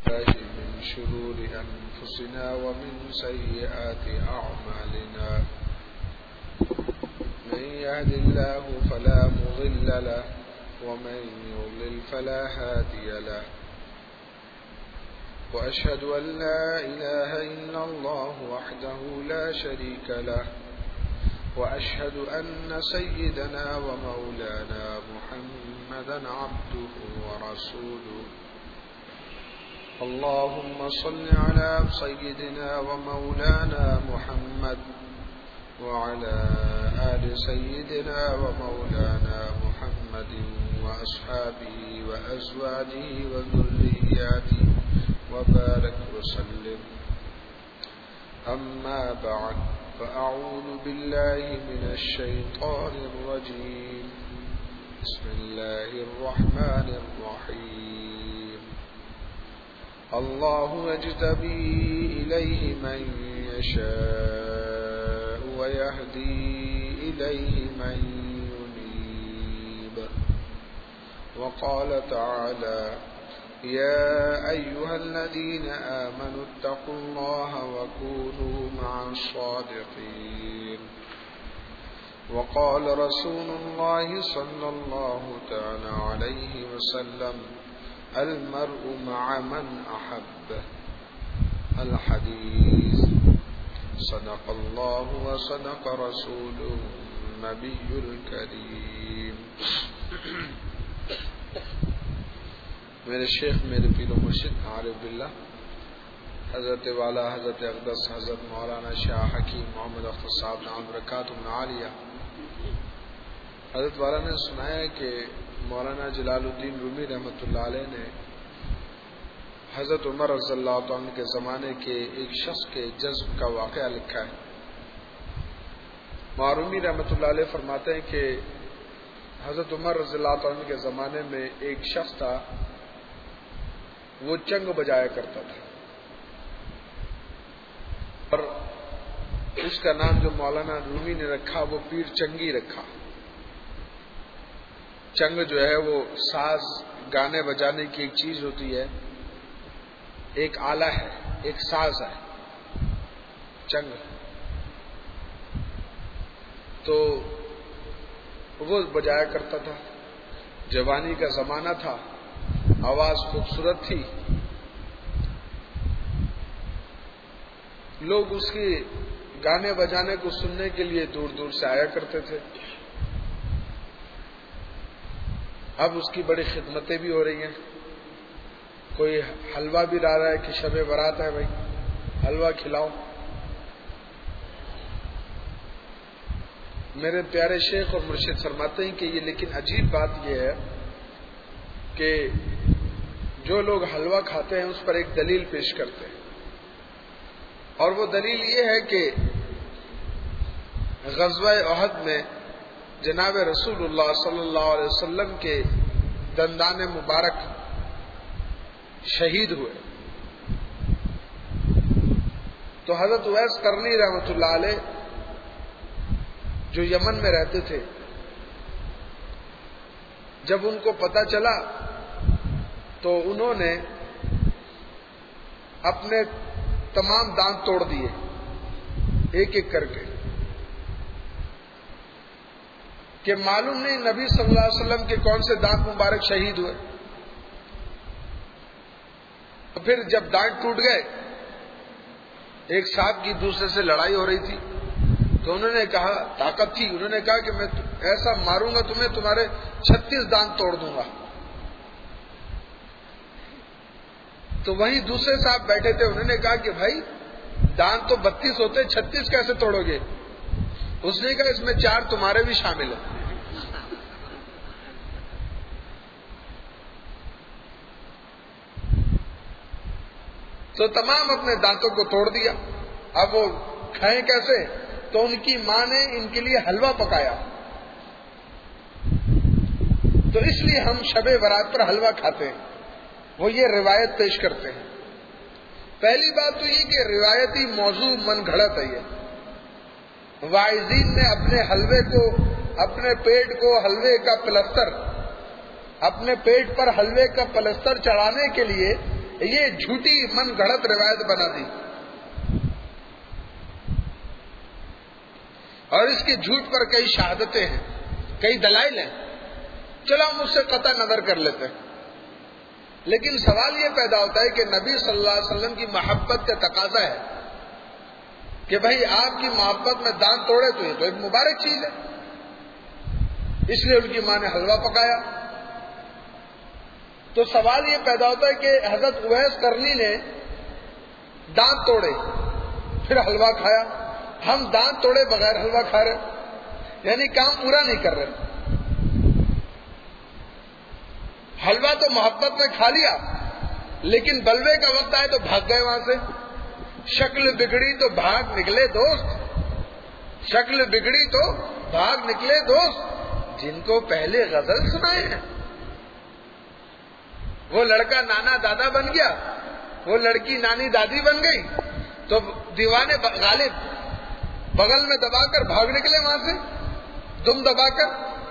من شرور أنفسنا ومن سيئات أعمالنا من يهد الله فلا مضل له ومن يضلل فلا هادي له وأشهد أن لا إله إلا الله وحده لا شريك له وأشهد أن سيدنا ومولانا محمدا عبده ورسوله اللهم صل على سيدنا ومولانا محمد وعلى آل سيدنا ومولانا محمد وأصحابه وأزواجه وذرياته وبارك وسلم. أما بعد فأعوذ بالله من الشيطان الرجيم. بسم الله الرحمن الرحيم. الله يجتبي إليه من يشاء ويهدي إليه من ينيب. وقال تعالى: يا أيها الذين آمنوا اتقوا الله وكونوا مع الصادقين. وقال رسول الله صلى الله تعالى عليه وسلم: المرء مع من أحبه. الحديث. صدق الله وصدق رسوله النبي الكريم. میرے شیخ، میرے پیر و مرشد عارف باللہ حضرت والا حضرت اقدس حضرت مولانا شاہ حکیم محمد اختر صاحب نام برکاتہ عالیہ، حضرت والا نے سنایا ہے کہ مولانا جلال الدین رومی رحمۃ اللہ علیہ نے حضرت عمر رضی اللہ عنہ کے زمانے کے ایک شخص کے جذب کا واقعہ لکھا ہے. رومی رحمۃ اللہ علیہ فرماتے ہیں کہ حضرت عمر رضی اللہ عنہ کے زمانے میں ایک شخص تھا، وہ چنگ بجایا کرتا تھا، اور اس کا نام جو مولانا رومی نے رکھا وہ پیر چنگی رکھا. چنگ جو ہے وہ ساز گانے بجانے کی ایک چیز ہوتی ہے، ایک آلہ ہے، ایک ساز ہے چنگ. تو وہ بجایا کرتا تھا. جوانی کا زمانہ تھا، آواز خوبصورت تھی، لوگ اس کی گانے بجانے کو سننے کے لیے دور دور سے آیا کرتے تھے. اب اس کی بڑی خدمتیں بھی ہو رہی ہیں. کوئی حلوہ بھی لا رہا ہے کہ شب برات ہے بھائی حلوہ کھلاؤ. میرے پیارے شیخ اور مرشد فرماتے ہیں کہ یہ لیکن عجیب بات یہ ہے کہ جو لوگ حلوہ کھاتے ہیں اس پر ایک دلیل پیش کرتے ہیں، اور وہ دلیل یہ ہے کہ غزوہ احد میں جناب رسول اللہ صلی اللہ علیہ وسلم کے دندان مبارک شہید ہوئے. تو حضرت اویس قرنی رحمۃ اللہ علیہ جو یمن میں رہتے تھے، جب ان کو پتہ چلا تو انہوں نے اپنے تمام دانت توڑ دیے ایک ایک کر کے، کہ معلوم نہیں نبی صلی اللہ علیہ وسلم کے کون سے دانت مبارک شہید ہوئے. تو پھر جب دانت ٹوٹ گئے، ایک صاحب کی دوسرے سے لڑائی ہو رہی تھی، تو انہوں نے کہا، طاقت تھی، انہوں نے کہا کہ میں ایسا ماروں گا تمہیں، تمہارے 36 دانت توڑ دوں گا. تو وہیں دوسرے صاحب بیٹھے تھے، انہوں نے کہا کہ بھائی دانت تو 32 ہوتے، 36 کیسے توڑو گے؟ اس نے کہا اس میں 4 تمہارے بھی شامل ہیں. تو تمام اپنے دانتوں کو توڑ دیا. اب وہ کھائیں کیسے؟ تو ان کی ماں نے ان کے لیے حلوہ پکایا. تو اس لیے ہم شب برات پر حلوہ کھاتے ہیں. وہ یہ روایت پیش کرتے ہیں. پہلی بات تو یہ کہ روایتی موضوع من گھڑت ہے. یہ واعظین نے اپنے حلوے کو، اپنے پیٹ کو حلوے کا پلستر، اپنے پیٹ پر حلوے کا پلستر چڑھانے کے لیے یہ جھوٹی من گھڑت روایت بنا دی اور اس کے جھوٹ پر کئی شہادتیں ہیں، کئی دلائل ہیں، چلو ہم اس سے قطع نظر کر لیتے ہیں۔ لیکن سوال یہ پیدا ہوتا ہے کہ نبی صلی اللہ علیہ وسلم کی محبت کا تقاضا ہے کہ بھائی آپ کی محبت میں دانت توڑے تو یہ تو ایک مبارک چیز ہے، اس لیے ان کی ماں نے حلوہ پکایا۔ تو سوال یہ پیدا ہوتا ہے کہ حضرت اویس کرنی نے دانت توڑے پھر حلوہ کھایا، ہم دانت توڑے بغیر حلوہ کھا رہے، یعنی کام پورا نہیں کر رہے۔ حلوہ تو محبت میں کھا لیا، لیکن بلوے کا وقت آئے تو بھاگ گئے وہاں سے۔ شکل بگڑی تو بھاگ نکلے دوست، شکل بگڑی تو بھاگ نکلے دوست، جن کو پہلے غزل سنائے ہیں۔ وہ لڑکا نانا دادا بن گیا، وہ لڑکی نانی دادی بن گئی، تو دیوانے غالب بغل میں دبا کر بھاگ نکلے وہاں سے دم دبا کر۔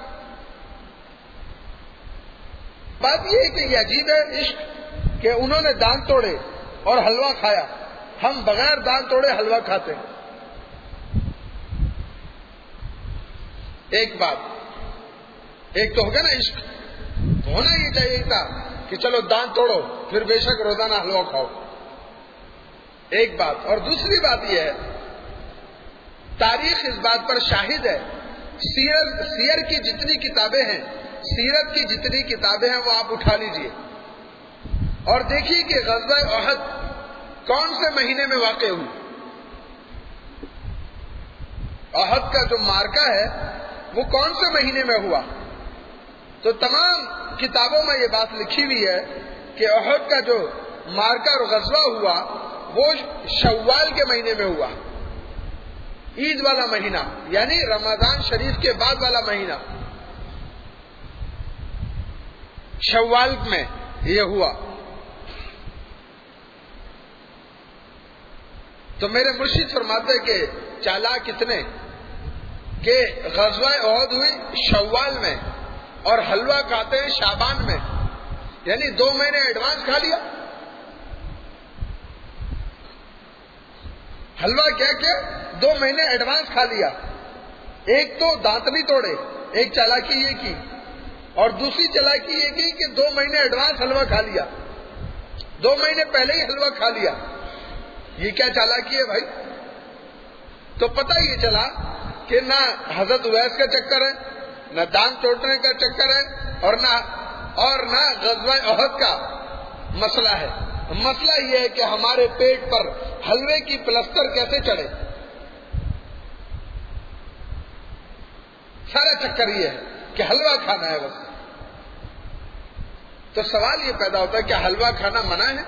بات یہ ہے کہ یہ عجیب ہے عشق کہ انہوں نے دانت توڑے اور حلوہ کھایا، ہم بغیر دانت توڑے حلوہ کھاتے ہیں۔ ایک بات، ایک تو ہوگا نا عشق، ہونا یہ چاہیے تھا کہ چلو دانت توڑو پھر بے شک روزانہ حلوہ کھاؤ، ایک بات۔ اور دوسری بات یہ ہے، تاریخ اس بات پر شاہد ہے، سیر کی جتنی کتابیں ہیں، سیرت کی جتنی کتابیں ہیں وہ آپ اٹھا لیجئے اور دیکھیے کہ غزوہ احد کون سے مہینے میں واقع ہوئی۔ احد کا جو معرکہ ہے وہ کون سے مہینے میں ہوا؟ تو تمام کتابوں میں یہ بات لکھی ہوئی ہے کہ احد کا جو معرکہ اور غزوہ ہوا وہ شوال کے مہینے میں ہوا، عید والا مہینہ، یعنی رمضان شریف کے بعد والا مہینہ، شوال میں یہ ہوا۔ تو میرے مرشد فرماتے کہ چالاک کتنے کہ غزوہ احد ہوئی شوال میں اور حلوہ کھاتے ہیں شعبان میں، یعنی 2 مہینے ایڈوانس کھا لیا۔ حلوہ کیا 2 مہینے ایڈوانس کھا لیا۔ ایک تو دانت نہیں توڑے، ایک چالاکی یہ کی، اور دوسری چالاکی یہ کی کہ 2 مہینے ایڈوانس حلوہ کھا لیا، 2 مہینے پہلے ہی حلوہ کھا لیا۔ یہ کیا چالاکی ہے بھائی؟ تو پتہ یہ چلا کہ نہ حضرت اویس کا چکر ہے، نہ دانت توڑنے کا چکر ہے، اور نہ غزوہ احد کا مسئلہ ہے۔ مسئلہ یہ ہے کہ ہمارے پیٹ پر حلوے کی پلستر کیسے چڑھے، سارا چکر یہ ہے کہ حلوہ کھانا ہے بس۔ تو سوال یہ پیدا ہوتا ہے کہ حلوہ کھانا منع ہے؟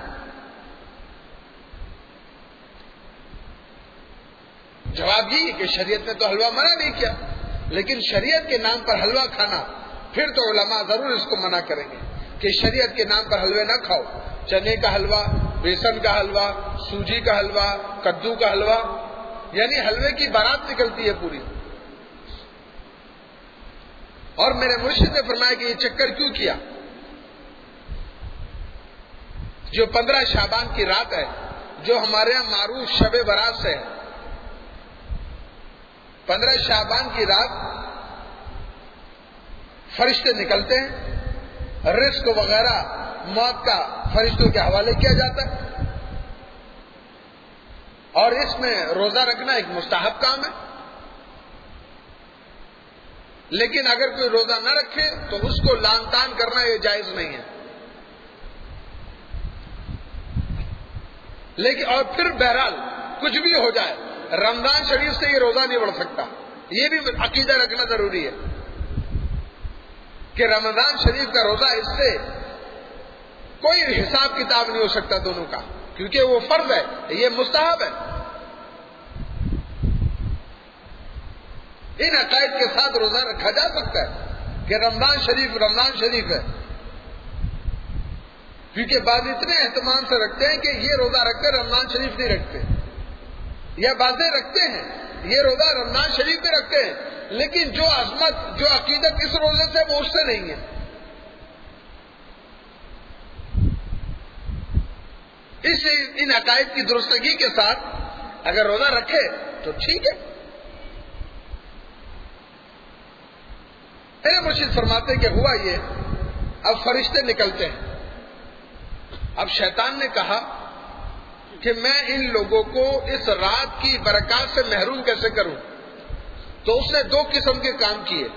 جواب یہ کہ شریعت نے تو حلوہ منع نہیں کیا، لیکن شریعت کے نام پر حلوہ کھانا، پھر تو علماء ضرور اس کو منع کریں گے کہ شریعت کے نام پر حلوے نہ کھاؤ۔ چنے کا حلوہ، بیسن کا حلوہ، سوجی کا حلوہ، کدو کا حلوہ، یعنی حلوے کی بارات نکلتی ہے پوری۔ اور میرے مرشد نے فرمایا کہ یہ چکر کیوں کیا؟ جو 15 شعبان کی رات ہے، جو ہمارے یہاں معروف شب برات سے ہے، 15 شعبان کی رات فرشتے نکلتے ہیں، رزق وغیرہ موت کا فرشتوں کے حوالے کیا جاتا ہے، اور اس میں روزہ رکھنا ایک مستحب کام ہے۔ لیکن اگر کوئی روزہ نہ رکھے تو اس کو لان تان کرنا یہ جائز نہیں ہے۔ لیکن اور پھر بہرحال کچھ بھی ہو جائے، رمضان شریف سے یہ روزہ نہیں بڑھ سکتا، یہ بھی عقیدہ رکھنا ضروری ہے کہ رمضان شریف کا روزہ اس سے کوئی حساب کتاب نہیں ہو سکتا دونوں کا، کیونکہ وہ فرض ہے، یہ مستحب ہے۔ ان عقائد کے ساتھ روزہ رکھا جا سکتا ہے کہ رمضان شریف ہے، کیونکہ بعض اتنے اہتمام سے رکھتے ہیں کہ یہ روزہ رکھتے رمضان شریف نہیں رکھتے، یا بعضیں رکھتے ہیں یہ روزہ رمضان شریف میں رکھتے ہیں، لیکن جو عظمت، جو عقیدت اس روزے سے وہ اس سے نہیں ہے۔ اس ان عقائد کی درستگی کے ساتھ اگر روزہ رکھے تو ٹھیک ہے. میرے مرشد فرماتے کہ ہوا یہ، اب فرشتے نکلتے ہیں. اب شیطان نے کہا کہ میں ان لوگوں کو اس رات کی برکات سے محروم کیسے کروں؟ تو اس نے دو قسم کے کام کیے.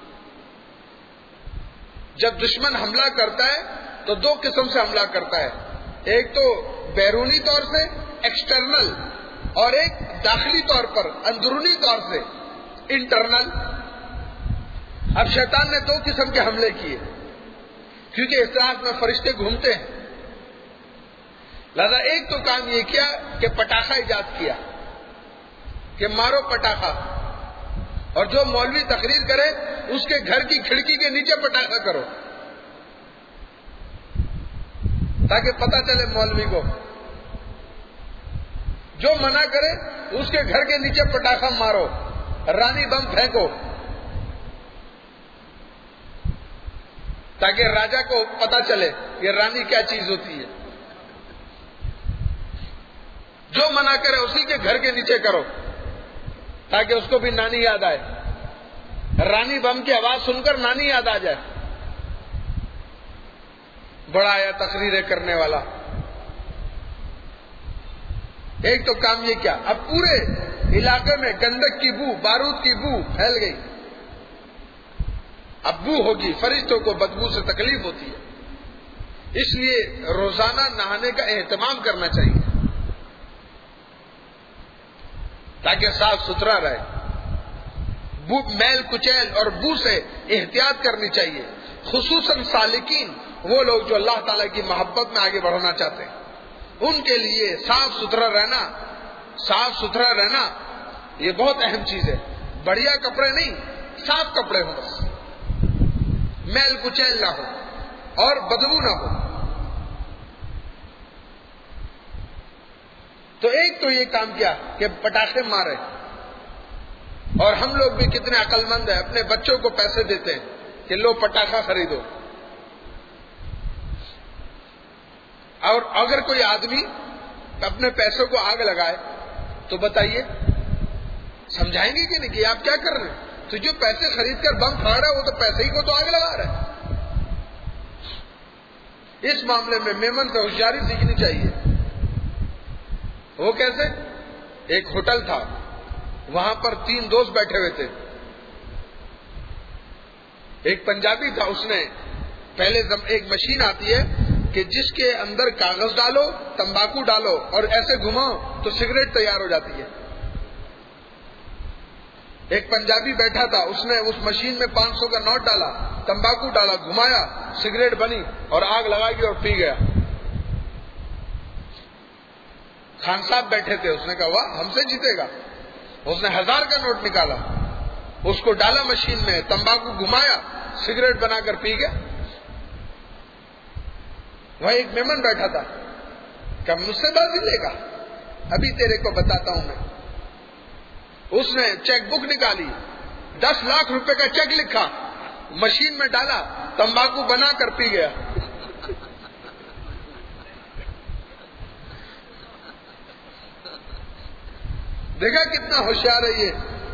جب دشمن حملہ کرتا ہے تو دو قسم سے حملہ کرتا ہے، ایک تو بیرونی طور سے ایکسٹرنل، اور ایک داخلی طور پر اندرونی طور سے انٹرنل. اب شیطان نے دو قسم کے حملے کیے، کیونکہ اس رات میں فرشتے گھومتے ہیں. لہذا ایک تو کام یہ کیا کہ پٹاخہ ایجاد کیا کہ مارو پٹاخہ، اور جو مولوی تقریر کرے اس کے گھر کی کھڑکی کے نیچے پٹاخہ کرو تاکہ پتہ چلے مولوی کو. جو منع کرے اس کے گھر کے نیچے پٹاخہ مارو، رانی بم پھینکو تاکہ راجا کو پتہ چلے کہ رانی کیا چیز ہوتی ہے. جو منع کرے اسی کے گھر کے نیچے کرو تاکہ اس کو بھی نانی یاد آئے. رانی بم کی آواز سن کر نانی یاد آ جائے. بڑا آیا تقریریں کرنے والا. ایک تو کام یہ کیا، اب پورے علاقے میں گندک کی بو، بارود کی بو پھیل گئی. اب بو ہوگی، فرشتوں کو بدبو سے تکلیف ہوتی ہے، اس لیے روزانہ نہانے کا اہتمام کرنا چاہیے تاکہ صاف ستھرا رہے. بو، میل کچیل اور بو سے احتیاط کرنی چاہیے، خصوصاً سالکین، وہ لوگ جو اللہ تعالیٰ کی محبت میں آگے بڑھنا چاہتے ہیں. ان کے لیے صاف ستھرا رہنا یہ بہت اہم چیز ہے. بڑھیا کپڑے نہیں، صاف کپڑے ہوں، بس میل کچیل نہ ہو اور بدبو نہ ہو. تو ایک تو یہ کام کیا کہ پٹاخے مارے. اور ہم لوگ بھی کتنے عقل مند ہیں، اپنے بچوں کو پیسے دیتے ہیں کہ لو پٹاخہ خریدو. اور اگر کوئی آدمی اپنے پیسوں کو آگ لگائے تو بتائیے سمجھائیں گے کہ نہیں کہ آپ کیا کر رہے ہیں؟ تو جو پیسے خرید کر بم پھاڑ رہا ہے وہ تو پیسے ہی کو تو آگ لگا رہا ہے. اس معاملے میں میمن سے ہوشیاری سیکھنی چاہیے. وہ کیسے؟ ایک ہوٹل تھا، وہاں پر 3 دوست بیٹھے ہوئے تھے. ایک پنجابی تھا، اس نے پہلے ایک مشین آتی ہے کہ جس کے اندر کاغذ ڈالو، تمباکو ڈالو اور ایسے گھماؤ تو سگریٹ تیار ہو جاتی ہے. ایک پنجابی بیٹھا تھا، اس نے اس مشین میں 500 کا نوٹ ڈالا، تمباکو ڈالا، گھمایا، سگریٹ بنی اور آگ لگائی اور پی گیا. خان صاحب بیٹھے تھے، اس نے کہا واہ ہم سے جیتے گا. اس نے 1000 کا نوٹ نکالا، اس کو ڈالا مشین میں، تمباکو گھمایا، سگریٹ بنا کر پی گیا. وہاں ایک میمن بیٹھا تھا کہ مجھ سے بازی لے گا، ابھی تیرے کو بتاتا ہوں میں. اس نے چیک بک نکالی، 10 لاکھ روپے کا چیک لکھا، مشین میں ڈالا، تمباکو بنا کر پی گیا. دیکھا کتنا ہوشیار ہے یہ.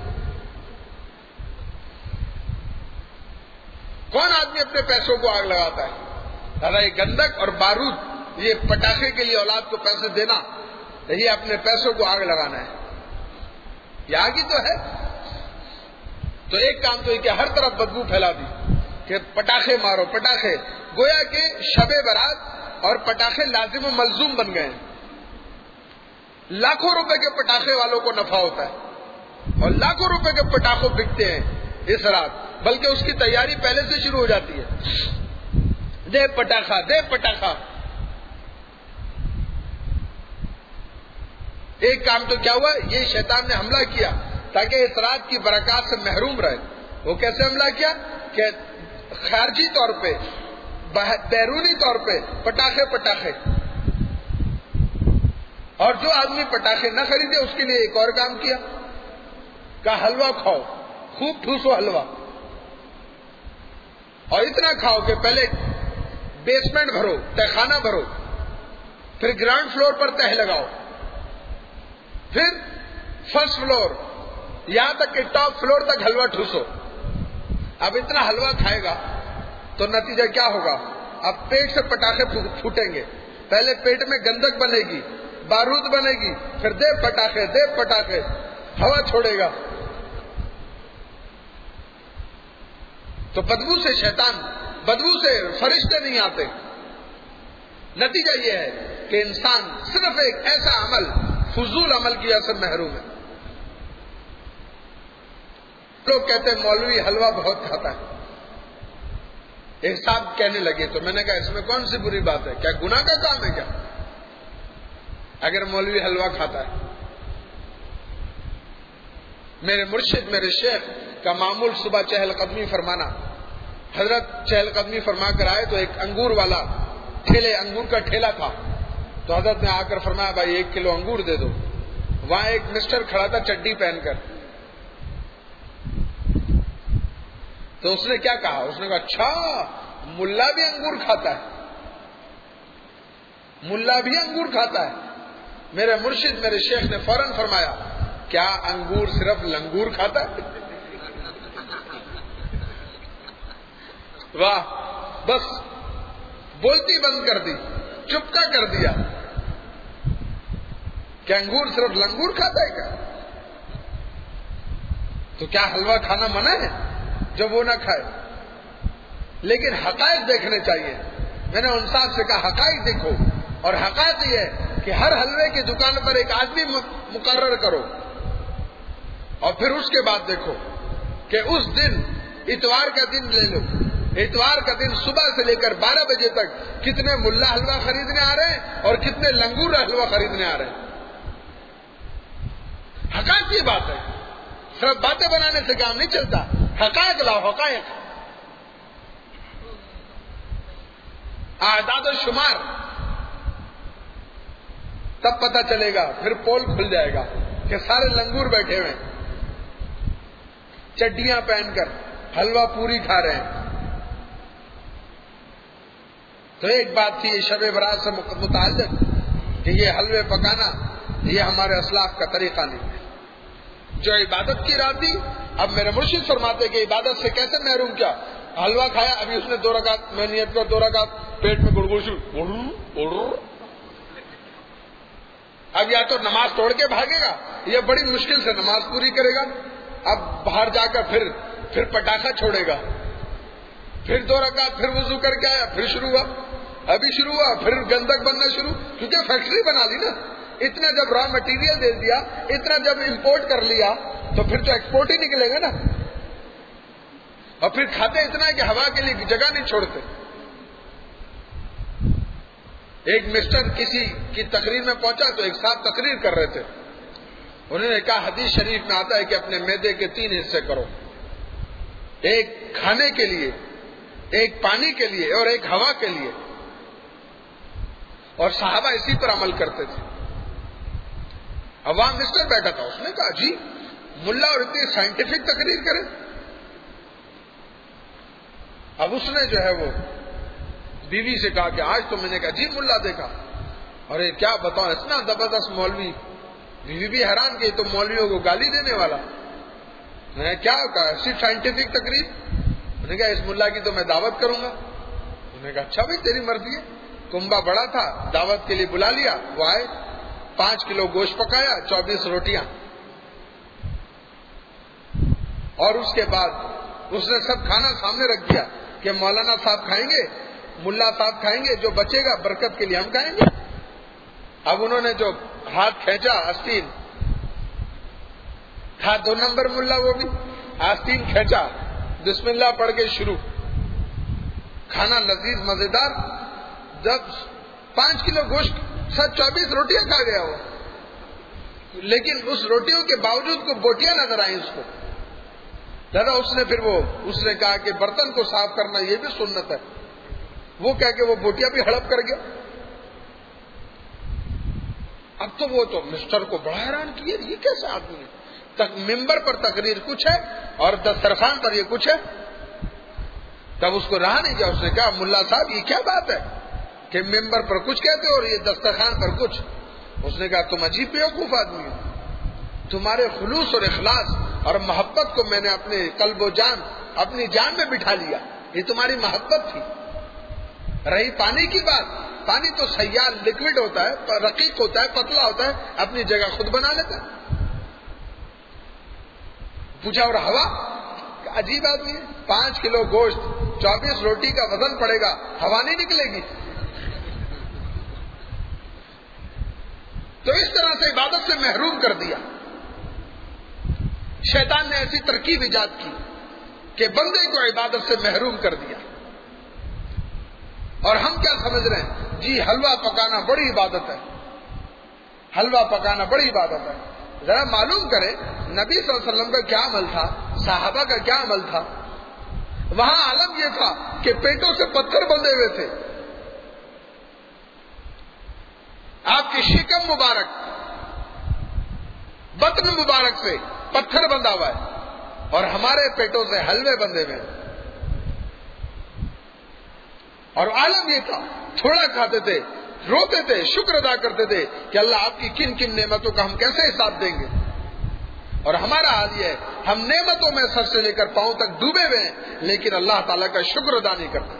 کون آدمی اپنے پیسوں کو آگ لگاتا ہے؟ دادا یہ گندک اور بارود، یہ پٹاخے کے لیے اولاد کو پیسے دینا، یہ اپنے پیسوں کو آگ لگانا ہے. یہ آگ ہی تو ہے. تو ایک کام تو یہ کہ ہر طرف بدبو پھیلا دی کہ پٹاخے مارو پٹاخے. گویا کہ شب برات اور پٹاخے لازم و ملزوم بن گئے ہیں. لاکھوں روپے کے پٹاخے والوں کو نفع ہوتا ہے اور لاکھوں روپے کے پٹاخوں بکتے ہیں اس رات، بلکہ اس کی تیاری پہلے سے شروع ہو جاتی ہے. دے پٹاخہ دے پٹاخہ. ایک کام تو کیا ہوا، یہ شیطان نے حملہ کیا تاکہ اس رات کی برکات سے محروم رہے. وہ کیسے حملہ کیا کہ خارجی طور پہ، بیرونی طور پہ پٹاخے. اور جو آدمی پٹاخے نہ خریدے اس کے لیے ایک اور کام کیا کہ حلوہ کھاؤ، خوب ٹھوسو حلوہ، اور اتنا کھاؤ کہ پہلے بیسمنٹ بھرو، تہخانہ بھرو، پھر گراؤنڈ فلور پر تہ لگاؤ، پھر فرسٹ فلور، یہاں تک کہ ٹاپ فلور تک حلوہ ٹھوسو۔ اب اتنا حلوہ کھائے گا تو نتیجہ کیا ہوگا؟ اب پیٹ سے پٹاخے پھوٹیں گے، پہلے پیٹ میں گندک بنے گی، بارود بنے گی، پھر دے پٹاخے ہوا چھوڑے گا، تو بدبو سے فرشتے نہیں آتے۔ نتیجہ یہ ہے کہ انسان صرف ایک ایسا عمل، فضول عمل کی وجہ سے محروم ہے۔ لوگ کہتے ہیں مولوی حلوہ بہت کھاتا ہے، ایک صاحب کہنے لگے تو میں نے کہا اس میں کون سی بری بات ہے؟ کیا گناہ کا کام ہے کیا اگر مولوی حلوہ کھاتا ہے؟ میرے مرشد، میرے شیخ کا معمول صبح چہل قدمی فرمانا۔ حضرت چہل قدمی فرما کر آئے تو ایک انگور والا انگور کا ٹھیلا تھا، تو حضرت نے آ کر فرمایا بھائی 1 کلو انگور دے دو۔ وہاں ایک مسٹر کھڑا تھا چڈی پہن کر، تو اس نے کیا کہا؟ اس نے کہا اچھا ملا بھی انگور کھاتا ہے، ملا بھی انگور کھاتا ہے۔ میرے مرشد، میرے شیخ نے فوراً فرمایا کیا انگور صرف لنگور کھاتا ہے؟ واہ، بس بولتی بند کر دی، چپکا کر دیا کہ انگور صرف لنگور کھاتا ہے کیا؟ تو کیا حلوہ کھانا منع ہے جب وہ نہ کھائے؟ لیکن حقائق دیکھنے چاہیے۔ میں نے ان صاحب سے کہا حقائق دیکھو، اور حقائق یہ ہے کہ ہر حلوے کی دکان پر ایک آدمی مقرر کرو، اور پھر اس کے بعد دیکھو کہ اس دن، اتوار کا دن لے لو، اتوار کا دن صبح سے لے کر 12 بجے تک کتنے ملا حلوہ خریدنے آ رہے ہیں اور کتنے لنگور حلوہ خریدنے آ رہے ہیں۔ حقائق کی بات ہے، صرف باتیں بنانے سے کام نہیں چلتا، حقائق لاؤ، حقائق، اعداد و شمار، تب پتہ چلے گا، پھر پول کھل جائے گا کہ سارے لنگور بیٹھے ہوئے چڈیاں پہن کر حلوہ پوری کھا رہے ہیں۔ تو ایک بات تھی شب برات سے متعلق کہ یہ حلوے پکانا یہ ہمارے اسلاف کا طریقہ نہیں ہے۔ جو عبادت کی رات تھی، اب میرے مرشد فرماتے کہ عبادت سے کیسے محروم کیا؟ حلوہ کھایا، ابھی اس نے 2 رکعت، میں نیت کر 2 رکعت، پیٹ میں گڑگڑ شروع، اب یا تو نماز توڑ کے بھاگے گا یا بڑی مشکل سے نماز پوری کرے گا، اب باہر جا کر پھر پٹاخہ چھوڑے گا، پھر 2 رکعت، پھر وضو کر کے آیا، پھر شروع ہوا، پھر گندک بننا شروع، کیونکہ فیکٹری بنا لی نا، اتنا جب را مٹیریل دے دیا، اتنا جب امپورٹ کر لیا تو پھر تو ایکسپورٹ ہی نکلے گا نا، اور پھر کھاتے اتنا ہے کہ ہوا کے لیے جگہ نہیں چھوڑتے۔ ایک مسٹر کسی کی تقریر میں پہنچا تو ایک صاحب تقریر کر رہے تھے، انہوں نے کہا حدیث شریف میں آتا ہے کہ اپنے معدے کے 3 حصے کرو، ایک کھانے کے لیے، ایک پانی کے لیے اور ایک ہوا کے لیے، اور صحابہ اسی پر عمل کرتے تھے۔ اب وہاں مسٹر بیٹھا تھا، اس نے کہا جی ملا اور اتنی سائنٹیفک تقریر کرے۔ اب اس نے جو ہے وہ بیوی سے کہا کہ آج تو میں نے کہا جی ملا دیکھا، اور یہ کیا بتاؤ اتنا زبردست مولوی، بیوی بھی حیران کہ تو مولویوں کو گالی دینے والا۔ میں نے کیا کہا ایسی سائنٹیفک تقریر؟ میں نے کہا اس ملا کی تو میں دعوت کروں گا۔ میں نے کہا اچھا بھائی تیری مرضی ہے۔ کنبا بڑا تھا، دعوت کے لیے بلا لیا، وہ آئے، 5 کلو گوشت پکایا، 24 روٹیاں، اور اس کے بعد اس نے سب کھانا سامنے رکھ دیا کہ مولانا صاحب کھائیں گے، ملا صاحب کھائیں گے، جو بچے گا برکت کے لیے ہم کھائیں گے۔ اب انہوں نے جو ہاتھ کھینچا، آستین تھا 2 نمبر ملا، وہ بھی آستین کھینچا، بسم اللہ پڑھ کے شروع، کھانا لذیذ مزیدار، جب 5 کلو گوشت 24 روٹیاں کھا گیا وہ، لیکن اس روٹیوں کے باوجود کو بوٹیاں نظر آئیں اس کو۔ دادا اس نے کہا کہ برتن کو صاف کرنا یہ بھی سنت ہے، وہ کہہ کے وہ بوٹیاں بھی ہڑپ کر گیا۔ اب تو وہ تو مسٹر کو بڑا حیران کیا، یہ کیسے آدمی ہے، ممبر پر تقریر کچھ ہے اور دسترخوان پر یہ کچھ ہے۔ تب اس کو رہا نہیں گیا، اس نے کہا ملا صاحب یہ کیا بات ہے؟ کہ ممبر پر کچھ کہتے ہو اور یہ دسترخوان پر کچھ. اس نے کہا تم عجیب بیوقوف آدمی ہو. تمہارے خلوص اور اخلاص اور محبت کو میں نے اپنے قلب و جان اپنی جان میں بٹھا لیا. یہ تمہاری محبت تھی. رہی پانی کی بات، پانی تو سیال لکوڈ ہوتا ہے، رقیق ہوتا ہے، پتلا ہوتا ہے، اپنی جگہ خود بنا لیتا ہے. پوچھا اور ہوا؟ عجیب آدمی ہے. 5 کلو گوشت 24 روٹی کا وزن پڑے گا، ہوا نہیں نکلے گی. تو اس طرح سے عبادت سے محروم کر دیا. شیطان نے ایسی ترکیب ایجاد کی کہ بندے کو عبادت سے محروم کر دیا. اور ہم کیا سمجھ رہے ہیں؟ جی حلوہ پکانا بڑی عبادت ہے، حلوہ پکانا بڑی عبادت ہے. ذرا معلوم کرے نبی صلی اللہ علیہ وسلم کا کیا عمل تھا، صحابہ کا کیا عمل تھا. وہاں عالم یہ تھا کہ پیٹوں سے پتھر بندھے ہوئے تھے. آپ کی شکم مبارک، بطن مبارک سے پتھر بندھا ہوا ہے اور ہمارے پیٹوں سے حلوے بندھے ہوئے. اور عالم یہ تھا، تھوڑا کھاتے تھے، روتے تھے، شکر ادا کرتے تھے کہ اللہ آپ کی کن کن نعمتوں کا ہم کیسے حساب دیں گے. اور ہمارا حال یہ ہے، ہم نعمتوں میں سر سے لے کر پاؤں تک ڈوبے ہوئے ہیں لیکن اللہ تعالیٰ کا شکر ادا نہیں کرتے.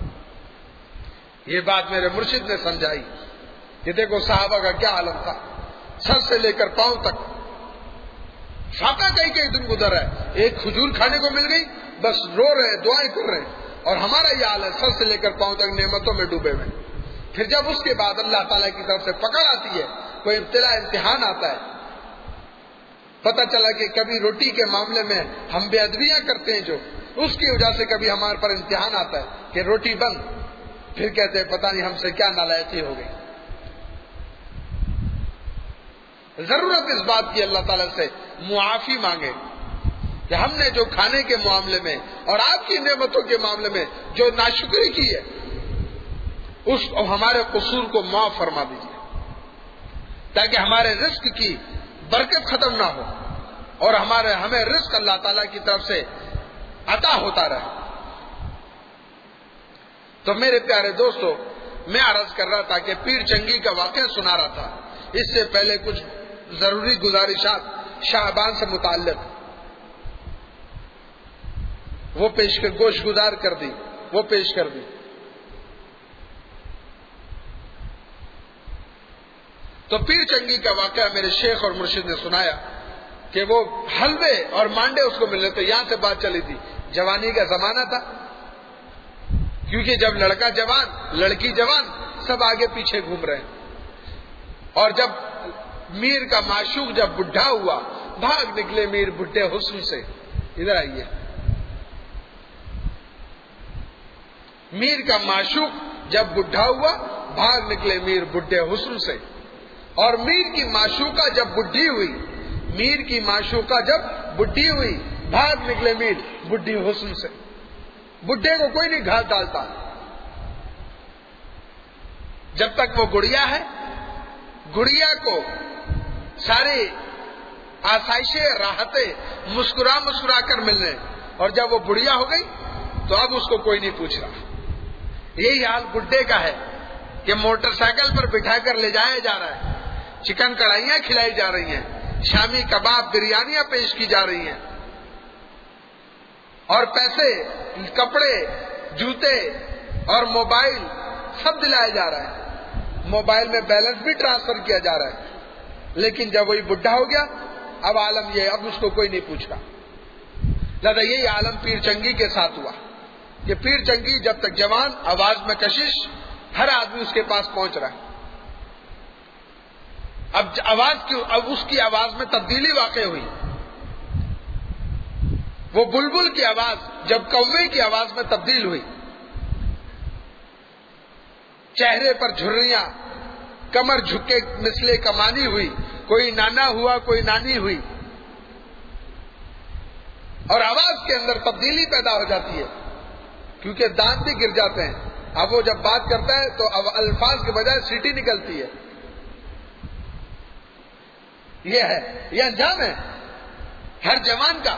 یہ بات میرے مرشد نے سمجھائی کہ دیکھو صحابہ کا کیا عالم تھا، سر سے لے کر پاؤں تک. فاقہ کئی دن گزر رہا ہے، ایک کھجور کھانے کو مل گئی بس رو رہے، دعائیں کر رہے ہیں. اور ہمارا یہ حال ہے، سر سے لے کر پاؤں تک نعمتوں میں ڈوبے ہوئے. پھر جب اس کے بعد اللہ تعالیٰ کی طرف سے پکڑ آتی ہے، کوئی ابتلا امتحان آتا ہے، پتہ چلا کہ کبھی روٹی کے معاملے میں ہم بے ادبیاں کرتے ہیں، جو اس کی وجہ سے کبھی ہمارے پر امتحان آتا ہے کہ روٹی بند، پھر کہتے ہیں پتہ نہیں ہم سے کیا نالائقی ہو گئی. ضرورت اس بات کی اللہ تعالیٰ سے معافی مانگے کہ ہم نے جو کھانے کے معاملے میں اور آپ کی نعمتوں کے معاملے میں جو ناشکری کی ہے، اس ہمارے قصور کو معاف فرما دیجیے تاکہ ہمارے رزق کی برکت ختم نہ ہو اور ہمیں رزق اللہ تعالیٰ کی طرف سے عطا ہوتا رہے. تو میرے پیارے دوستو، میں عرض کر رہا تھا کہ پیر چنگی کا واقعہ سنا رہا تھا. اس سے پہلے کچھ ضروری گزارشات شاہبان سے متعلق وہ گوش گزار کر دی، وہ پیش کر دی. تو پیر چنگی کا واقعہ میرے شیخ اور مرشد نے سنایا کہ وہ حلوے اور مانڈے اس کو مل رہے تھے. یہاں سے بات چلی تھی، جوانی کا زمانہ تھا، کیونکہ جب لڑکا جوان لڑکی جوان سب آگے پیچھے گھوم رہے ہیں. اور جب میر کا معشوق جب بڈھا ہوا، بھاگ نکلے میر بڈھے حسن سے. ادھر آئیے. میر کا معشوق جب بڈھا ہوا، بھاگ نکلے میر بڈھے حسن سے. اور میر کی معشوقہ جب بڈھی ہوئی، میر کی معشوقہ جب بڈھی ہوئی، بھاگ نکلے میر بڈھی حسن سے. بڈھے کو کوئی نہیں گھاس ڈالتا جب تک وہ گڑیا ہے. گڑیا کو ساری آسائشیں راحتیں مسکرا کر ملنے، اور جب وہ بڑھیا ہو گئی تو اب اس کو کوئی نہیں پوچھ رہا. یہی حال بڈھے کا ہے کہ موٹر سائیکل پر بٹھا کر لے جایا جا رہا ہے، چکن کڑھائیاں کھلائی جا رہی ہیں، شامی کباب بریانیاں پیش کی جا رہی ہیں، اور پیسے، کپڑے، جوتے اور موبائل سب دلائے جا رہا ہے. موبائل میں بیلنس بھی ٹرانسفر کیا جا رہا ہے. لیکن جب وہی بڈھا ہو گیا، اب عالم یہ، اب اس کو کوئی نہیں پوچھ رہا. لہذا یہی عالم پیر چنگی کے ساتھ ہوا کہ پیر چنگی جب تک جوان، آواز میں کشش، ہر آدمی اس کے پاس پہنچ رہا ہے. اب اس کی آواز میں تبدیلی واقع ہوئی. وہ بلبل کی آواز جب کوے کی آواز میں تبدیل ہوئی، چہرے پر جھریاں، کمر جھکے مثلے کمانی ہوئی، کوئی نانا ہوا، کوئی نانی ہوئی، اور آواز کے اندر تبدیلی پیدا ہو جاتی ہے کیونکہ دانت بھی گر جاتے ہیں. اب وہ جب بات کرتا ہے تو اب الفاظ کے بجائے سیٹی نکلتی ہے. یہ انجام ہے ہر جوان کا.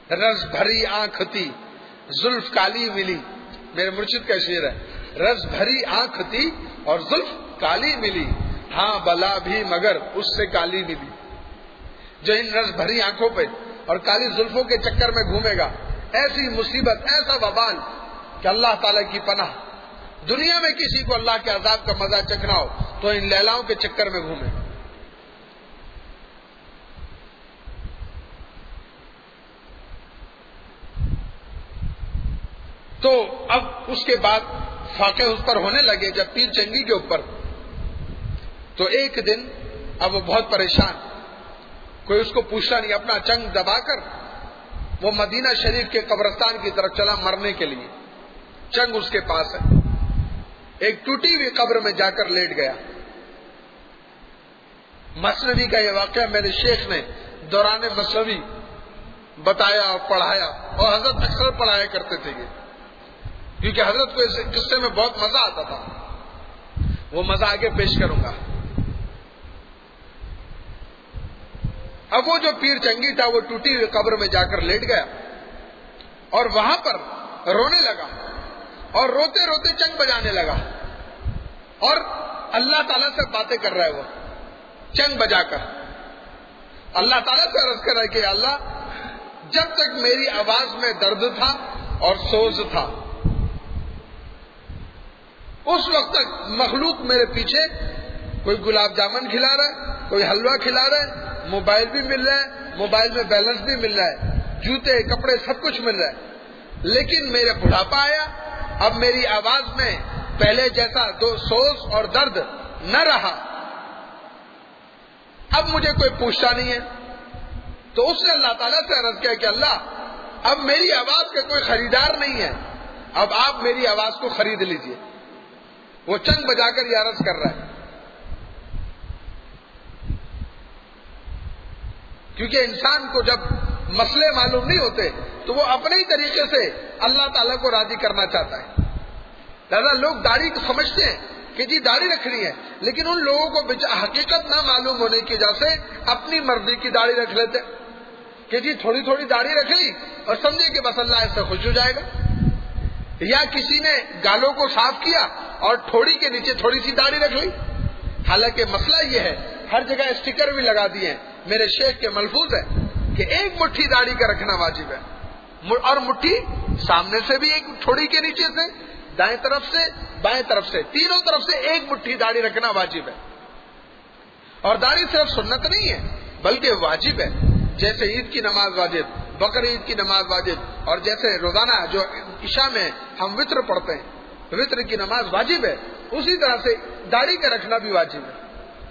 رس بھری آنکھ تھی زلف کالی ملی. میرے مرشد کا شعر ہے. رس بھری آنکھ تھی اور زلف کالی ملی, ہاں بلا بھی مگر اس سے کالی ملی. جو ان رس بھری آنکھوں پہ اور کالی زلفوں کے چکر میں گھومے گا, ایسی مصیبت, ایسا وبال کہ اللہ تعالیٰ کی پناہ. دنیا میں کسی کو اللہ کے عذاب کا مزہ چکھنا ہو تو ان لیلاؤں کے چکر میں گھومے. تو اب اس کے بعد فاقے اس پر ہونے لگے جب پیر چنگی کے اوپر. تو ایک دن اب وہ بہت پریشان, کوئی اس کو پوچھتا نہیں, اپنا چنگ دبا کر وہ مدینہ شریف کے قبرستان کی طرف چلا مرنے کے لیے. چنگ اس کے پاس ہے. ایک ٹوٹی ہوئی قبر میں جا کر لیٹ گیا. مثنوی کا یہ واقعہ میرے شیخ نے دوران مثنوی بتایا اور پڑھایا, اور حضرت اکثر پڑھایا کرتے تھے یہ, کیونکہ حضرت کو اس قصے میں بہت مزہ آتا تھا. وہ مزہ آگے پیش کروں گا. اب وہ جو پیر چنگی تھا وہ ٹوٹی ہوئی قبر میں جا کر لیٹ گیا اور وہاں پر رونے لگا, اور روتے روتے چنگ بجانے لگا, اور اللہ تعالیٰ سے باتیں کر رہا ہے وہ چنگ بجا کر. اللہ تعالیٰ سے عرض کر رہا ہے کہ اللہ, جب تک میری آواز میں درد تھا اور سوز تھا, اس وقت تک مخلوق میرے پیچھے کوئی گلاب جامن کھلا رہا ہے, کوئی حلوہ کھلا رہا ہے, موبائل بھی مل رہا ہے, موبائل میں بیلنس بھی مل رہا ہے, جوتے کپڑے سب کچھ مل رہا ہے. لیکن میرے بڑھاپا آیا, اب میری آواز میں پہلے جیسا سوز اور درد نہ رہا, اب مجھے کوئی پوچھتا نہیں ہے. تو اس نے اللہ تعالیٰ سے عرض کیا کہ اللہ, اب میری آواز کا کوئی خریدار نہیں ہے, اب آپ میری آواز کو خرید لیجئے. وہ چنگ بجا کر یہ عرض کر رہا ہے, کیونکہ انسان کو جب مسئلے معلوم نہیں ہوتے تو وہ اپنے ہی طریقے سے اللہ تعالیٰ کو راضی کرنا چاہتا ہے. لہذا لوگ داڑھی کو سمجھتے ہیں کہ جی داڑھی رکھنی ہے, لیکن ان لوگوں کو حقیقت نہ معلوم ہونے کی وجہ سے اپنی مرضی کی داڑھی رکھ لیتے کہ جی تھوڑی تھوڑی داڑھی رکھ لی اور سمجھے کہ بس اللہ اس سے خوش ہو جائے گا. یا کسی نے گالوں کو صاف کیا اور ٹھوڑی کے نیچے تھوڑی سی داڑھی رکھ لی. حالانکہ مسئلہ یہ ہے, ہر جگہ اسٹیکر بھی لگا دیے ہیں. میرے شیخ کے ملفوظ ہے کہ ایک مٹھی داڑھی کا رکھنا واجب ہے, اور مٹھی سامنے سے بھی, ایک ٹھوڑی کے نیچے سے, دائیں طرف سے, بائیں طرف سے, تینوں طرف سے ایک مٹھی داڑھی رکھنا واجب ہے. اور داڑھی صرف سنت نہیں ہے بلکہ واجب ہے. جیسے عید کی نماز واجب, بقر عید کی نماز واجب, اور جیسے روزانہ جو عشاء میں ہم وتر پڑھتے ہیں, وتر کی نماز واجب ہے, اسی طرح سے داڑھی کا رکھنا بھی واجب ہے.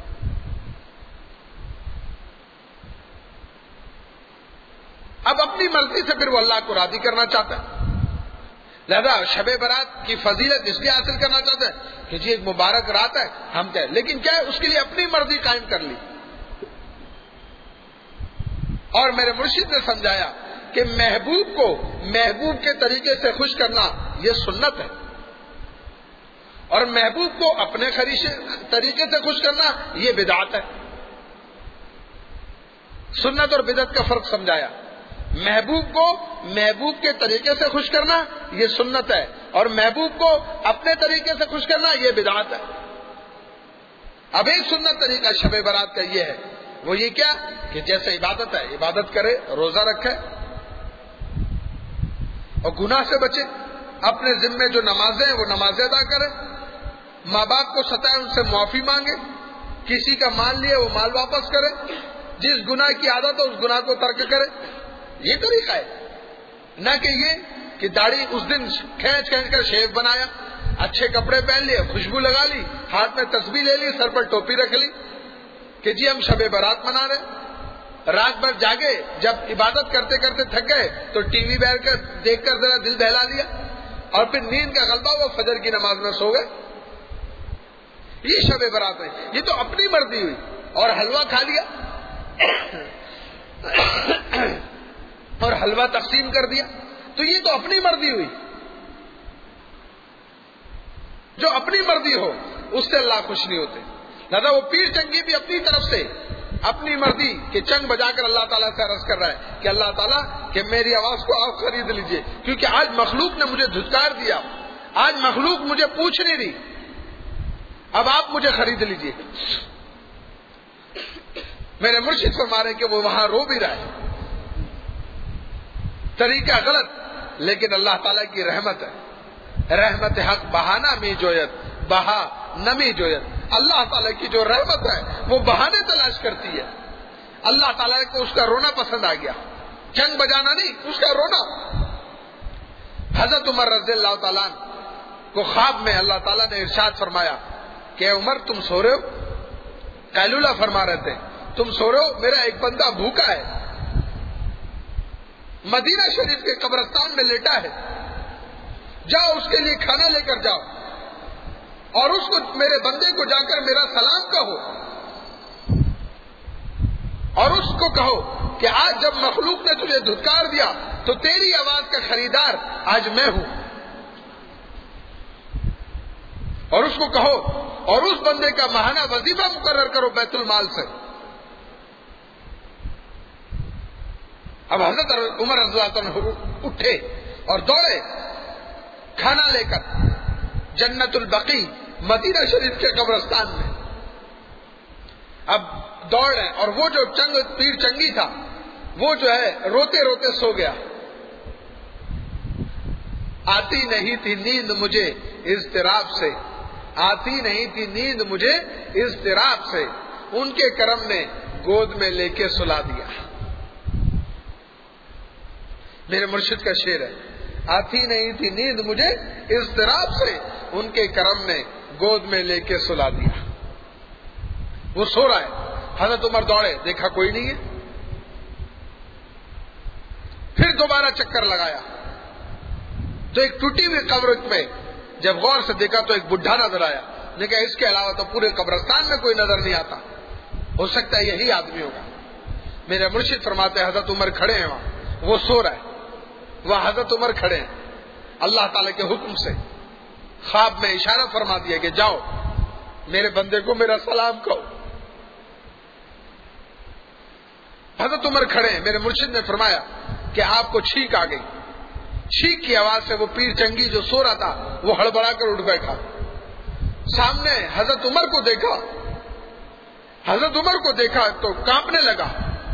اب اپنی مرضی سے پھر وہ اللہ کو راضی کرنا چاہتا ہے. لہذا شب برات کی فضیلت اس لیے حاصل کرنا چاہتا ہے کہ جی ایک مبارک رات ہے, ہم کیا, لیکن کیا ہے اس کے لیے اپنی مرضی قائم کر لی. اور میرے مرشد نے سمجھایا کہ محبوب کو محبوب کے طریقے سے خوش کرنا یہ سنت ہے, اور محبوب کو اپنے طریقے سے خوش کرنا یہ بدعت ہے. سنت اور بدعت کا فرق سمجھایا. محبوب کو محبوب کے طریقے سے خوش کرنا یہ سنت ہے, اور محبوب کو اپنے طریقے سے خوش کرنا یہ بدعت ہے. اب ایک سنت طریقہ شب برات کا یہ ہے, وہ یہ کیا کہ جیسے عبادت ہے عبادت کرے, روزہ رکھے اور گناہ سے بچے, اپنے ذمے جو نمازیں ہیں وہ نمازیں ادا کرے, ماں باپ کو ستائے ان سے معافی مانگے, کسی کا مال لیے وہ مال واپس کرے, جس گناہ کی عادت ہے اس گناہ کو ترک کرے. یہ طریقہ ہے, نہ کہ یہ کہ داڑھی اس دن کھینچ کر شیو بنایا, اچھے کپڑے پہن لیے, خوشبو لگا لی, ہاتھ میں تسبیح لے لی, سر پر ٹوپی رکھ لی کہ جی ہم شب برات منا رہے. رات بھر جاگے, جب عبادت کرتے کرتے تھک گئے تو ٹی وی بیٹھ کر دیکھ کر ذرا دل بہلا لیا, اور پھر نیند کا غلبہ وہ فجر کی نماز میں سو گئے. یہ شب برات ہے. یہ تو اپنی مرضی ہوئی. اور حلوہ کھا لیا اور حلوہ تقسیم کر دیا, تو یہ تو اپنی مرضی ہوئی. جو اپنی مرضی ہو اس سے اللہ خوش نہیں ہوتے. لہذا وہ پیر چنگی بھی اپنی طرف سے اپنی مرضی کہ چنگ بجا کر اللہ تعالیٰ سے عرض کر رہا ہے کہ اللہ تعالیٰ کہ میری آواز کو آپ خرید لیجئے، کیونکہ آج مخلوق نے مجھے دھتکار دیا، آج مخلوق مجھے پوچھ نہیں رہی، اب آپ مجھے خرید لیجئے۔ میرے مرشد فرما رہے ہیں کہ وہ وہاں رو بھی رہا ہے، طریقہ غلط، لیکن اللہ تعالیٰ کی رحمت ہے، رحمت حق بہانہ می جویت بہا نمی جویت۔ اللہ تعالیٰ کی جو رحمت ہے وہ بہانے تلاش کرتی ہے۔ اللہ تعالیٰ کو اس کا رونا پسند آ گیا، چنگ بجانا نہیں، اس کا رونا۔ حضرت عمر رضی اللہ تعالیٰ کو خواب میں اللہ تعالیٰ نے ارشاد فرمایا کہ عمر تم سو رہے ہو؟ قیلولہ فرما رہے تھے تم سو رہے ہو، میرا ایک بندہ بھوکا ہے، مدینہ شریف کے قبرستان میں لیٹا ہے، جاؤ اس کے لیے کھانا لے کر جاؤ اور اس کو میرے بندے کو جا کر میرا سلام کہو، اور اس کو کہو کہ آج جب مخلوق نے تجھے دھتکار دیا تو تیری آواز کا خریدار آج میں ہوں، اور اس کو کہو اور اس بندے کا ماہانہ وظیفہ مقرر کرو بیت المال سے۔ اب حضرت عمر رضی اللہ عنہ اٹھے اور دوڑے کھانا لے کر جنت البقیع مدینہ شریف کے قبرستان میں۔ اب دوڑ رہے اور وہ جو پیر چنگی تھا وہ جو ہے روتے روتے سو گیا۔ آتی نہیں تھی نیند مجھے اضطراب سے، آتی نہیں تھی نیند مجھے اضطراب سے، ان کے کرم نے گود میں لے کے سلا دیا۔ میرے مرشد کا شعر ہے، آتی نہیں تھی نیند مجھے اضطراب سے، ان کے کرم نے گود میں لے کے سلا دیا۔ وہ سو رہا ہے، حضرت عمر دوڑے، دیکھا کوئی نہیں ہے، پھر دوبارہ چکر لگایا تو ایک ٹوٹی ہوئی قبر میں جب غور سے دیکھا تو ایک بڈھا نظر آیا، لیکن اس کے علاوہ تو پورے قبرستان میں کوئی نظر نہیں آتا، ہو سکتا ہے یہی آدمی ہوگا۔ میرے مرشد فرماتے ہیں حضرت عمر کھڑے ہیں وہاں، وہ سو رہا ہے، وہ حضرت عمر کھڑے ہیں، اللہ تعالیٰ کے حکم سے خواب میں اشارہ فرما دیا کہ جاؤ میرے بندے کو میرا سلام کہو۔ حضرت عمر کھڑے ہیں، میرے مرشد نے فرمایا کہ آپ کو چھینک آ گئی، چھینک کی آواز سے وہ پیر چنگی جو سو رہا تھا وہ ہڑبڑا کر اٹھ بیٹھا، سامنے حضرت عمر کو دیکھا، حضرت عمر کو دیکھا تو کانپنے لگا۔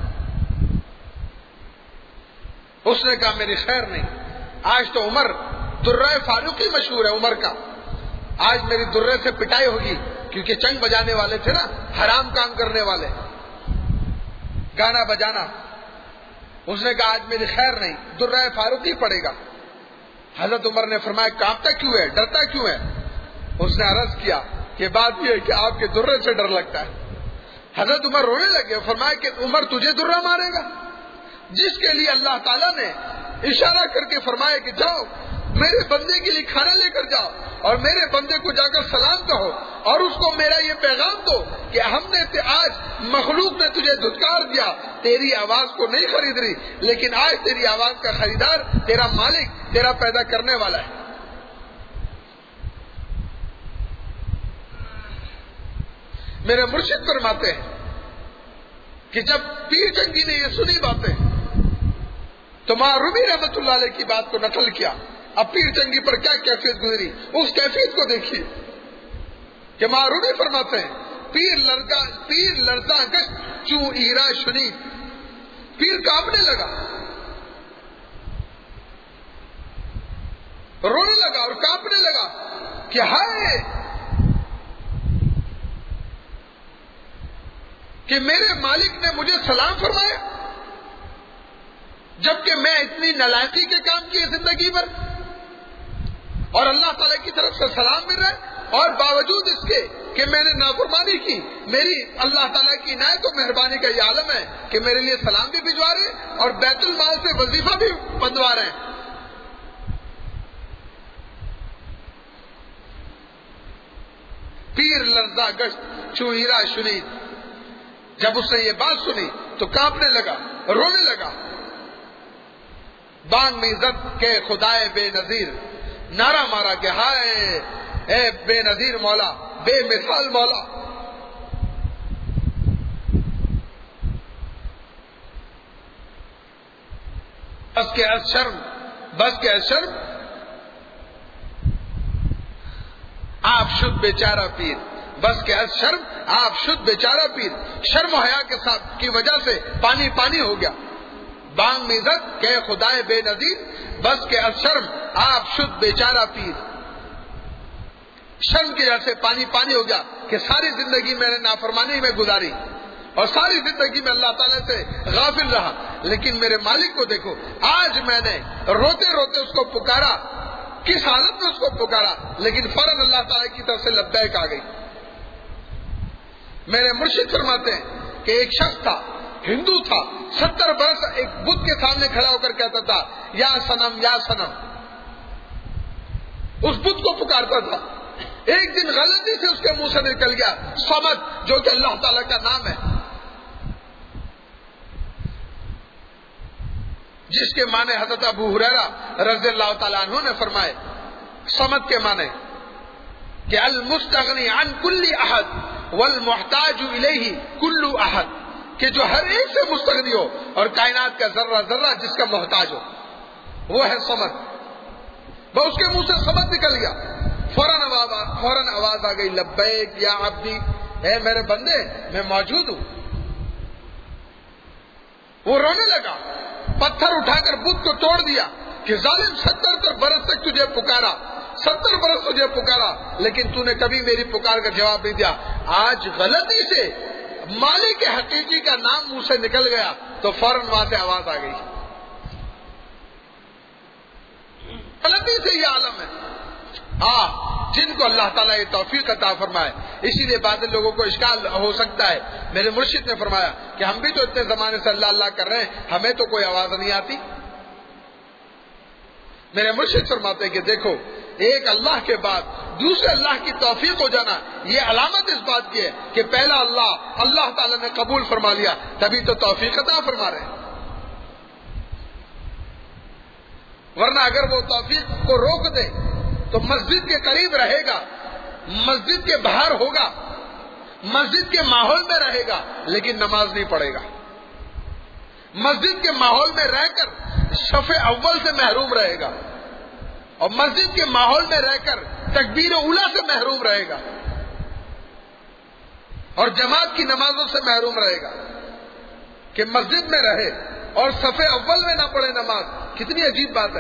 اس نے کہا میری خیر نہیں، آج تو عمر درہ فاروقی مشہور ہے عمر کا، آج میری درے سے پٹائی ہوگی، کیونکہ چنگ بجانے والے تھے نا، حرام کام کرنے والے، گانا بجانا۔ اس نے کہا آج میری خیر نہیں، درہ فاروقی پڑے گا۔ حضرت عمر نے فرمایا کانپتا کیوں ہے، ڈرتا کیوں ہے؟ اس نے عرض کیا کہ بات یہ ہے کہ آپ کے درے سے ڈر لگتا ہے۔ حضرت عمر رونے لگے، فرمایا کہ عمر تجھے درہ مارے گا، جس کے لیے اللہ تعالیٰ نے اشارہ کر کے فرمایا کہ جاؤ میرے بندے کے لیے کھانا لے کر جاؤ اور میرے بندے کو جا کر سلام کہو اور اس کو میرا یہ پیغام دو کہ ہم نے آج مخلوق نے تجھے دھتکار دیا، تیری آواز کو نہیں خرید رہی، لیکن آج تیری آواز کا خریدار تیرا مالک، تیرا پیدا کرنے والا ہے۔ میرے مرشد فرماتے ہیں کہ جب پیر چنگی نے یہ سنی باتیں تو معروبی رحمت اللہ علیہ کی بات کو نقل کیا۔ اب پیر چنگی پر کیا کیفیت گزری، اس کیفیت کو دیکھیے کہ معروبی فرماتے ہیں پیر لرزاں گشت چوں ایرا شنید، پیر کانپنے لگا، رونے لگا اور کانپنے لگا کہ ہائے کہ میرے مالک نے مجھے سلام فرمایا، جبکہ میں اتنی نالائقی کے کام کیے زندگی بھر اور اللہ تعالیٰ کی طرف سے سلام مل رہا ہے، اور باوجود اس کے کہ میں نے نافرمانی کی، میری اللہ تعالیٰ کی عنایت و مہربانی کا یہ عالم ہے کہ میرے لیے سلام بھی بھجوا رہے ہیں اور بیت المال سے وظیفہ بھی بندوا رہے ہیں۔ پیر لرزا گشت چوں ہیرا شنید، جب اس نے یہ بات سنی تو کانپنے لگا، رونے لگا۔ بانگ میں عزت کے خدائے بے نظیر، نعرہ مارا کہ ہائے اے بے نظیر مولا، بے مثال مولا۔ بس کے از شرم، بس کے از شرم، آپ شد بیچارہ پیر، بس کے از شرم آپ شد بیچارہ پیر، شرم و حیا کے ساتھ کی وجہ سے پانی پانی ہو گیا، بانگ میں عزت کہ خدائے بے نظیر، بس کے از شرم آپ شد بیچارہ پیر، شرم کی وجہ سے پانی پانی ہو گیا کہ ساری زندگی میں نے نافرمانی میں گزاری اور ساری زندگی میں اللہ تعالیٰ سے غافل رہا، لیکن میرے مالک کو دیکھو، آج میں نے روتے روتے اس کو پکارا، کس حالت میں اس کو پکارا، لیکن فوراً اللہ تعالیٰ کی طرف سے لبیک آ گئی۔ میرے مرشد فرماتے ہیں کہ ایک شخص تھا، ہندو تھا، 70 برس ایک بت کے سامنے کھڑا ہو کر کہتا تھا یا صنم یا صنم، اس بت کو پکارتا تھا۔ ایک دن غلطی سے اس کے منہ سے نکل گیا صمد، جو کہ اللہ تعالیٰ کا نام ہے، جس کے معنی حضرت ابو ہریرہ رضی اللہ تعالیٰ عنہ نے فرمائے۔ صمد کے معنی کہ المستغنی عن کل احد والمحتاج الیہ کل احد، کہ جو ہر ایک سے مستغنی ہو اور کائنات کا ذرہ ذرہ جس کا محتاج ہو، وہ ہے صمد۔ وہ اس کے منہ سے صمد نکل گیا، فوراً آواز آ گئی لبیک یا عبدی، اے میرے بندے میں موجود ہوں۔ وہ رونے لگا، پتھر اٹھا کر بت کو توڑ دیا کہ ظالم 70 برس تک تجھے پکارا، 70 برس تجھے پکارا، لیکن تو نے کبھی میری پکار کا جواب نہیں دیا، آج غلطی سے مالک حقیقی کا نام منہ سے نکل گیا تو فوراً وہاں سے آواز آ گئی۔ غلطی سے یہ عالم ہے، جن کو اللہ تعالیٰ یہ توفیق عطا فرمائے۔ اسی لیے بعض لوگوں کو اشکال ہو سکتا ہے، میرے مرشد نے فرمایا کہ ہم بھی تو اتنے زمانے سے اللہ اللہ کر رہے ہیں، ہمیں تو کوئی آواز نہیں آتی۔ میرے مرشد فرماتے ہیں کہ دیکھو، ایک اللہ کے بعد دوسرے اللہ کی توفیق ہو جانا، یہ علامت اس بات کی ہے کہ پہلا اللہ تعالیٰ نے قبول فرما لیا، تبھی تو توفیق عطا فرما رہے ہیں۔ ورنہ اگر وہ توفیق کو روک دے تو مسجد کے قریب رہے گا، مسجد کے باہر ہوگا، مسجد کے ماحول میں رہے گا، لیکن نماز نہیں پڑھے گا، مسجد کے ماحول میں رہ کر صف اول سے محروم رہے گا، اور مسجد کے ماحول میں رہ کر تکبیر اولیٰ سے محروم رہے گا، اور جماعت کی نمازوں سے محروم رہے گا۔ کہ مسجد میں رہے اور صف اول میں نہ پڑھے نماز، کتنی عجیب بات ہے۔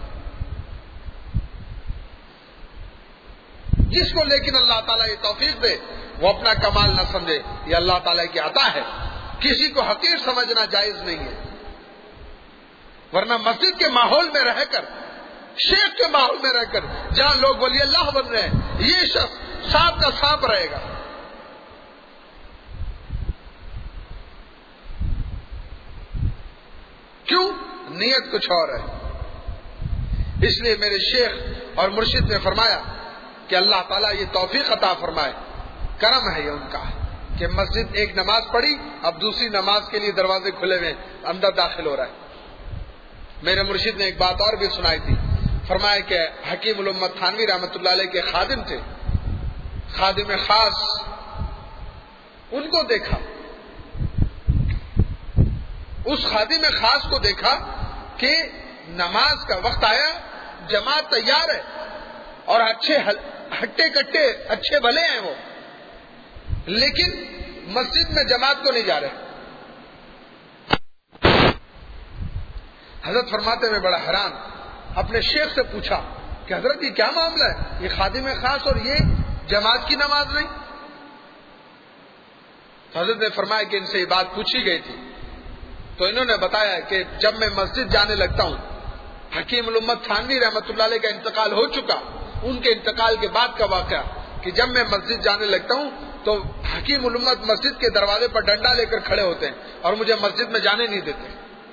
جس کو لیکن اللہ تعالیٰ یہ توفیق دے وہ اپنا کمال نہ سمجھے، یہ اللہ تعالیٰ کی عطا ہے، کسی کو حقیر سمجھنا جائز نہیں ہے۔ ورنہ مسجد کے ماحول میں رہ کر، شیخ کے ماحول میں رہ کر، جہاں لوگ ولی اللہ بن رہے ہیں، یہ شخص سانپ کا سانپ رہے گا۔ کیوں؟ نیت کچھ اور ہے۔ اس لیے میرے شیخ اور مرشد نے فرمایا کہ اللہ تعالیٰ یہ توفیق عطا فرمائے، کرم ہے یہ ان کا کہ مسجد ایک نماز پڑھی، اب دوسری نماز کے لیے دروازے کھلے ہوئے، اندر داخل ہو رہا ہے۔ میرے مرشد نے ایک بات اور بھی سنائی تھی، فرمایا کہ حکیم الامت تھانوی رحمۃ اللہ علیہ کے خادم تھے، خادم خاص، ان کو دیکھا، اس خادم خاص کو دیکھا کہ نماز کا وقت آیا، جماعت تیار ہے اور اچھے ہٹے کٹے اچھے بھلے ہیں وہ، لیکن مسجد میں جماعت کو نہیں جا رہے۔ حضرت فرماتے میں بڑا حیران اپنے شیخ سے پوچھا کہ حضرت یہ کیا معاملہ ہے، یہ خادم خاص اور یہ جماعت کی نماز نہیں؟ تو حضرت نے فرمایا کہ ان سے یہ بات پوچھی گئی تھی، تو انہوں نے بتایا کہ جب میں مسجد جانے لگتا ہوں، حکیم الامت تھانوی رحمۃ اللہ علیہ کا انتقال ہو چکا، ان کے انتقال کے بعد کا واقعہ کہ جب میں مسجد جانے لگتا ہوں تو حکیم الامت مسجد کے دروازے پر ڈنڈا لے کر کھڑے ہوتے ہیں اور مجھے مسجد میں جانے نہیں دیتے۔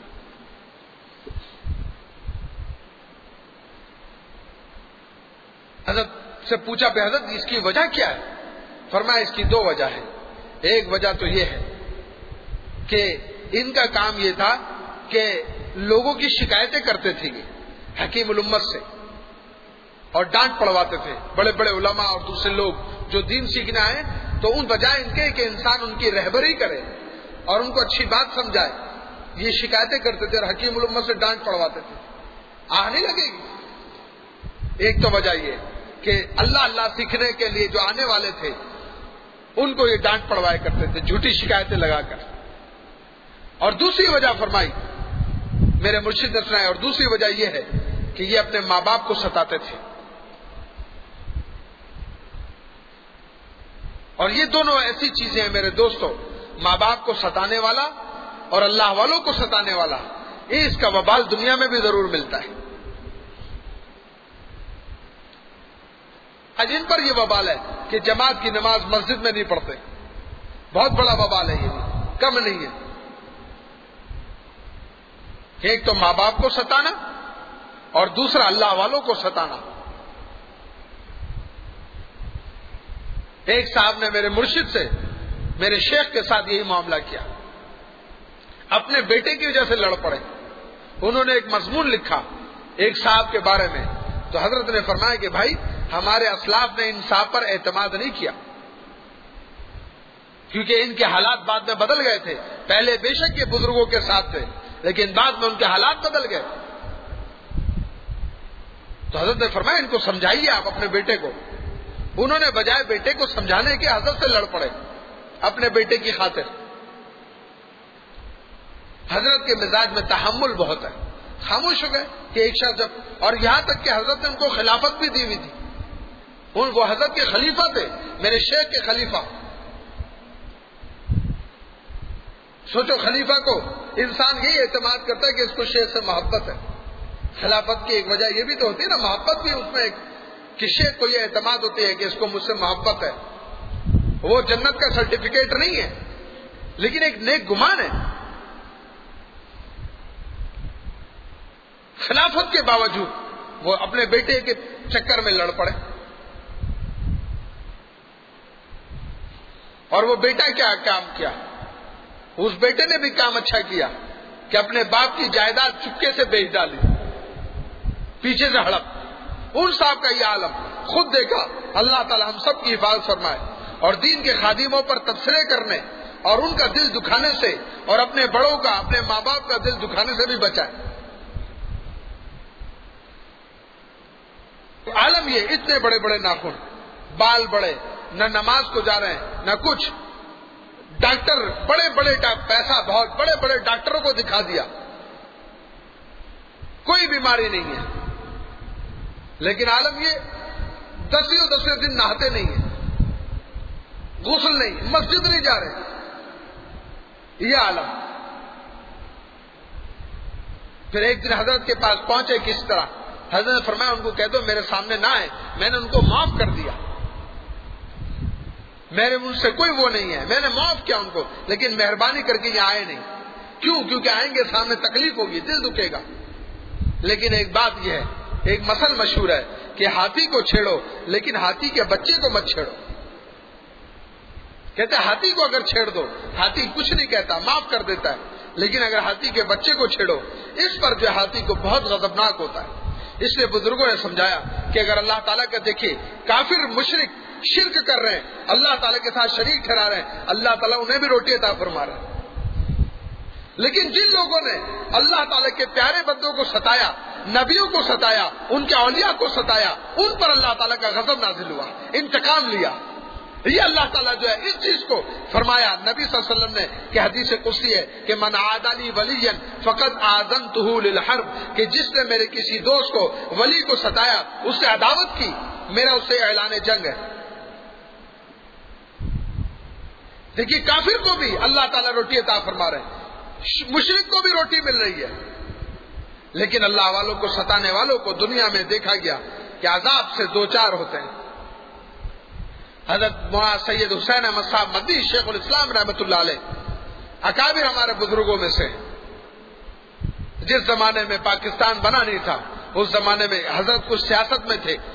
حضرت سے پوچھا کہ حضرت اس کی وجہ کیا ہے؟ فرمایا اس کی دو وجہ ہے۔ ایک وجہ تو یہ ہے کہ ان کا کام یہ تھا کہ لوگوں کی شکایتیں کرتے تھے حکیم الامت سے اور ڈانٹ پڑواتے تھے، بڑے بڑے علماء اور دوسرے لوگ جو دین سیکھنے آئے، تو ان بجائے ان کے کہ انسان ان کی رہبری کرے اور ان کو اچھی بات سمجھائے یہ شکایتیں کرتے تھے اور حکیم الامت سے ڈانٹ پڑواتے تھے. آہ نہیں لگے گی؟ ایک تو وجہ یہ کہ اللہ سیکھنے کے لیے جو آنے والے تھے ان کو یہ ڈانٹ پڑوائے کرتے تھے جھوٹی شکایتیں لگا کر. اور دوسری وجہ فرمائی میرے مرشد نے سنائی، اور دوسری وجہ یہ ہے کہ یہ اپنے ماں باپ کو ستاتے تھے. اور یہ دونوں ایسی چیزیں ہیں میرے دوستوں، ماں باپ کو ستانے والا اور اللہ والوں کو ستانے والا، اس کا وبال دنیا میں بھی ضرور ملتا ہے. آج ان پر یہ وبال ہے کہ جماعت کی نماز مسجد میں نہیں پڑھتے. بہت بڑا وبال ہے، یہ بھی کم نہیں ہے. ایک تو ماں باپ کو ستانا اور دوسرا اللہ والوں کو ستانا. ایک صاحب نے میرے مرشد سے، میرے شیخ کے ساتھ یہی معاملہ کیا. اپنے بیٹے کی وجہ سے لڑ پڑے. انہوں نے ایک مضمون لکھا ایک صاحب کے بارے میں، تو حضرت نے فرمایا کہ بھائی ہمارے اسلاف نے ان صاحب پر اعتماد نہیں کیا، کیونکہ ان کے حالات بعد میں بدل گئے تھے. پہلے بے شک یہ بزرگوں کے ساتھ تھے، لیکن بعد میں ان کے حالات بدل گئے. تو حضرت نے فرمایا ان کو سمجھائیے آپ اپنے بیٹے کو. انہوں نے بجائے بیٹے کو سمجھانے کے حضرت سے لڑ پڑے اپنے بیٹے کی خاطر. حضرت کے مزاج میں تحمل بہت ہے. خاموش ہو گئے کہ ایک شخص جب، اور یہاں تک کہ حضرت نے ان کو خلافت بھی دی ہوئی تھی. وہ حضرت کے خلیفہ تھے، میرے شیخ کے خلیفہ. سوچو خلیفہ کو انسان یہی اعتماد کرتا ہے کہ اس کو شیخ سے محبت ہے. خلافت کی ایک وجہ یہ بھی تو ہوتی ہے نا، محبت بھی اس میں ایک، کہ شیخ کو یہ اعتماد ہوتی ہے کہ اس کو مجھ سے محبت ہے. وہ جنت کا سرٹیفکیٹ نہیں ہے لیکن ایک نیک گمان ہے. خلافت کے باوجود وہ اپنے بیٹے کے چکر میں لڑ پڑے. اور وہ بیٹا کیا کام کیا؟ اس بیٹے نے بھی کام اچھا کیا کہ اپنے باپ کی جائیداد چپکے سے بیچ ڈالی، پیچھے سے ہڑپ. ان صاحب کا یہ عالم خود دیکھا. اللہ تعالی ہم سب کی حفاظت فرمائے اور دین کے خادموں پر تبصرے کرنے اور ان کا دل دکھانے سے اور اپنے بڑوں کا، اپنے ماں باپ کا دل دکھانے سے بھی بچائے. عالم یہ اتنے بڑے بڑے ناخن، بال بڑے، نہ نماز کو جا رہے ہیں نہ کچھ. ڈاکٹر بڑے بڑے پیسہ بہت بڑے بڑے ڈاکٹروں کو دکھا دیا، کوئی بیماری نہیں ہے. لیکن عالم یہ دسویں دن نہاتے نہیں ہیں، غسل نہیں، مسجد نہیں جا رہے. یہ عالم. پھر ایک دن حضرت کے پاس پہنچے کس طرح. حضرت نے فرمایا ان کو کہہ دو میرے سامنے نہ آئے، میں نے ان کو معاف کر دیا، میرے ان سے کوئی وہ نہیں ہے، میں نے معاف کیا ان کو، لیکن مہربانی کر کے یہ آئے نہیں. کیوں؟ کیونکہ آئیں گے سامنے تکلیف ہوگی، دل دکھے گا. لیکن ایک بات یہ ہے، ایک مثل مشہور ہے کہ ہاتھی کو چھیڑو لیکن ہاتھی کے بچے کو مت چھیڑو. کہتے ہیں ہاتھی کو اگر چھیڑ دو، ہاتھی کچھ نہیں کہتا، معاف کر دیتا ہے. لیکن اگر ہاتھی کے بچے کو چھیڑو، اس پر جو ہاتھی کو بہت غضبناک ہوتا ہے. اس لیے بزرگوں نے سمجھایا کہ اگر اللہ تعالیٰ کا دیکھیے کافر مشرک شرک کر رہے ہیں، اللہ تعالیٰ کے ساتھ شریک ٹھہرا رہے ہیں، اللہ تعالیٰ انہیں بھی روٹی عطا فرما رہے ہیں. لیکن جن لوگوں نے اللہ تعالیٰ کے پیارے بندوں کو ستایا، نبیوں کو ستایا، ان کے اولیاء کو ستایا، ان پر اللہ تعالیٰ کا غضب نازل ہوا، انتقام لیا. یہ اللہ تعالیٰ جو ہے اس چیز کو فرمایا نبی صلی اللہ علیہ وسلم نے کہ حدیث قدسی ہے کہ من عادی لی ولی فقد آذنتہ للحرب، کہ جس نے میرے کسی دوست کو، ولی کو ستایا، اس سے عداوت کی، میرا اس سے اعلان جنگ ہے. دیکھیے کافر کو بھی اللہ تعالیٰ روٹی عطا فرما رہے ہیں، مشرک کو بھی روٹی مل رہی ہے. لیکن اللہ والوں کو ستانے والوں کو دنیا میں دیکھا گیا کہ عذاب سے دو چار ہوتے ہیں. حضرت مولانا سید حسین احمد صاحب مدنی شیخ الاسلام رحمۃ اللہ علیہ اکابر ہمارے بزرگوں میں سے، جس زمانے میں پاکستان بنا نہیں تھا، اس زمانے میں حضرت کچھ سیاست میں تھے.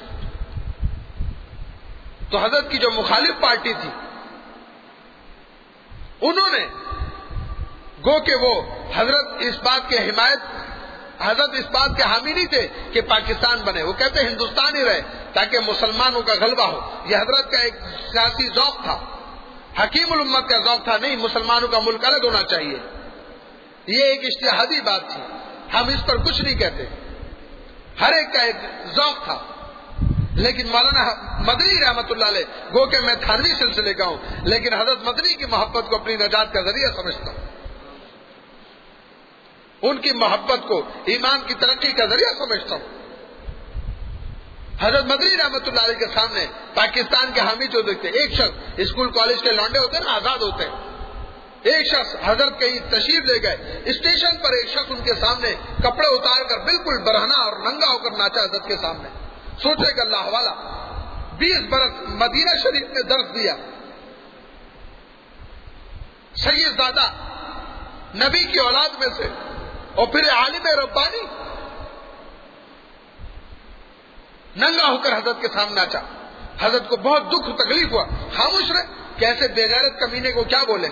تو حضرت کی جو مخالف پارٹی تھی، انہوں نے گو کہ وہ حضرت اس بات کے حمایت، حضرت اس بات کے حامی نہیں تھے کہ پاکستان بنے. وہ کہتے ہندوستان ہی رہے تاکہ مسلمانوں کا غلبہ ہو. یہ حضرت کا ایک سیاسی ذوق تھا، حکیم الامت کا ذوق تھا، نہیں مسلمانوں کا ملک الگ ہونا چاہیے. یہ ایک اجتہادی بات تھی، ہم اس پر کچھ نہیں کہتے، ہر ایک کا ایک ذوق تھا. لیکن مولانا مدنی رحمت اللہ علیہ، گو کہ میں تھانوی سلسلے کا ہوں، لیکن حضرت مدنی کی محبت کو اپنی نجات کا ذریعہ سمجھتا ہوں، ان کی محبت کو ایمان کی ترقی کا ذریعہ سمجھتا ہوں. حضرت مدنی رحمت اللہ علیہ کے سامنے پاکستان کے حامی جو دیکھتے، ایک شخص، اسکول کالج کے لانڈے ہوتے ہیں نا، آزاد ہوتے ہیں، ایک شخص حضرت کہیں تشریف لے گئے، اسٹیشن پر ایک شخص ان کے سامنے کپڑے اتار کر بالکل برہنہ اور ننگا ہو کر ناچا حضرت کے سامنے. سوچے کہ اللہ والا 20 برس مدینہ شریف میں درس دیا، سید زادہ نبی کی اولاد میں سے، اور پھر عالم ربانی، ننگا ہو کر حضرت کے سامنے ناچا. حضرت کو بہت دکھ تکلیف ہوا، خاموش رہے کہ ایسے بے غیرت کمینے کو کیا بولے.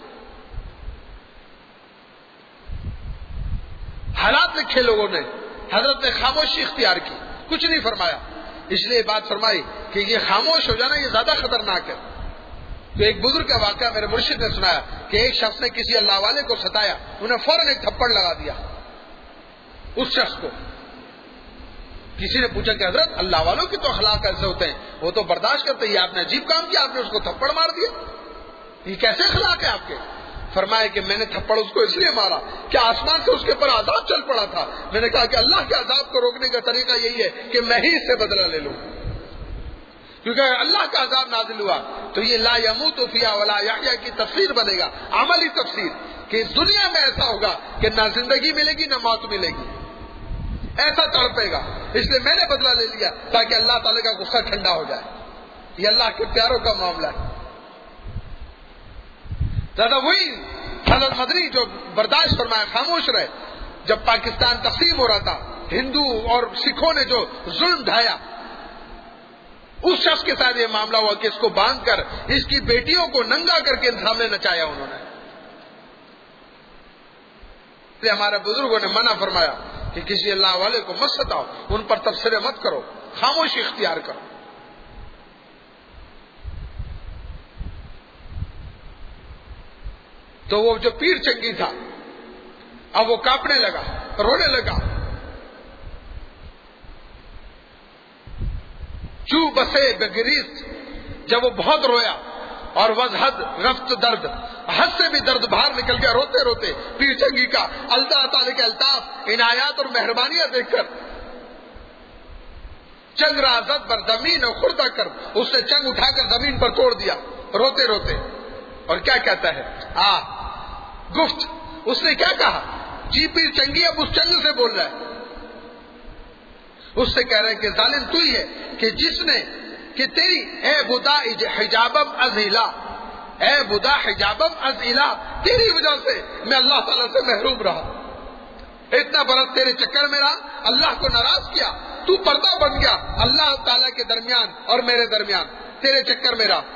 حالات لکھے لوگوں نے، حضرت نے خاموشی اختیار کی، کچھ نہیں فرمایا. اس لیے بات فرمائی کہ یہ خاموش ہو جانا یہ زیادہ خطرناک ہے. تو ایک بزرگ کا واقعہ میرے مرشد نے سنایا کہ ایک شخص نے کسی اللہ والے کو ستایا، انہیں فوراً ایک تھپڑ لگا دیا. اس شخص کو کسی نے پوچھا کہ حضرت اللہ والوں کی تو اخلاق ایسے ہوتے ہیں، وہ تو برداشت کرتے ہیں، آپ نے عجیب کام کیا، آپ نے اس کو تھپڑ مار دیا، یہ کیسے اخلاق ہے آپ کے؟ فرمایا کہ میں نے تھپڑ اس کو اس لیے مارا کہ آسمان سے اس کے پر عذاب چل پڑا تھا. میں نے کہا کہ اللہ کے عذاب کو روکنے کا طریقہ یہی ہے کہ میں ہی اس سے بدلہ لے لوں، کیونکہ اللہ کا عذاب نازل ہوا تو یہ لا یموت فیہا ولا یحیا کی تفسیر بنے گا، عملی تفسیر، کہ اس دنیا میں ایسا ہوگا کہ نہ زندگی ملے گی نہ موت ملے گی، ایسا تڑپے گا. اس لیے میں نے بدلہ لے لیا تاکہ اللہ تعالیٰ کا غصہ ٹھنڈا ہو جائے. یہ اللہ کے پیاروں کا معاملہ ہے. زیادہ وہی حضرت مدنی جو برداشت فرمایا، خاموش رہے. جب پاکستان تقسیم ہو رہا تھا، ہندو اور سکھوں نے جو ظلم ڈھایا، اس شخص کے ساتھ یہ معاملہ ہوا کہ اس کو باندھ کر اس کی بیٹیوں کو ننگا کر کے سامنے نچایا انہوں نے. ہمارے بزرگوں نے منع فرمایا کہ کسی اللہ والے کو مت ستاؤ، ان پر تبصرے مت کرو، خاموشی اختیار کرو. تو وہ جو پیر چنگی تھا اب وہ کانپنے لگا، رونے لگا. چو بسے بگریز، جب وہ بہت رویا اور وضحد رفت درد، حد سے بھی درد باہر نکل گیا، روتے روتے پیر چنگی کا اللہ تعالی کے الطاف، عنایات اور مہربانیاں دیکھ کر چنگ رازت بر زمین اور خوردہ کر، اس نے چنگ اٹھا کر زمین پر توڑ دیا روتے روتے. اور کیا کہتا ہے گفت، اس نے کیا کہا؟ جی پیر چنگی اب اس چنگ سے بول رہا ہے. اس سے کہہ رہے ہیں کہ ظالم تو ہی ہے کہ جس نے کہ تیری اے بدا حجابم از الہ، اے بدا حجابم از الہ، تیری وجہ سے میں اللہ تعالیٰ سے محروم رہا. اتنا برس تیرے چکر میں رہا، اللہ کو ناراض کیا، تو پردہ بن گیا اللہ تعالیٰ کے درمیان اور میرے درمیان، تیرے چکر میں رہا.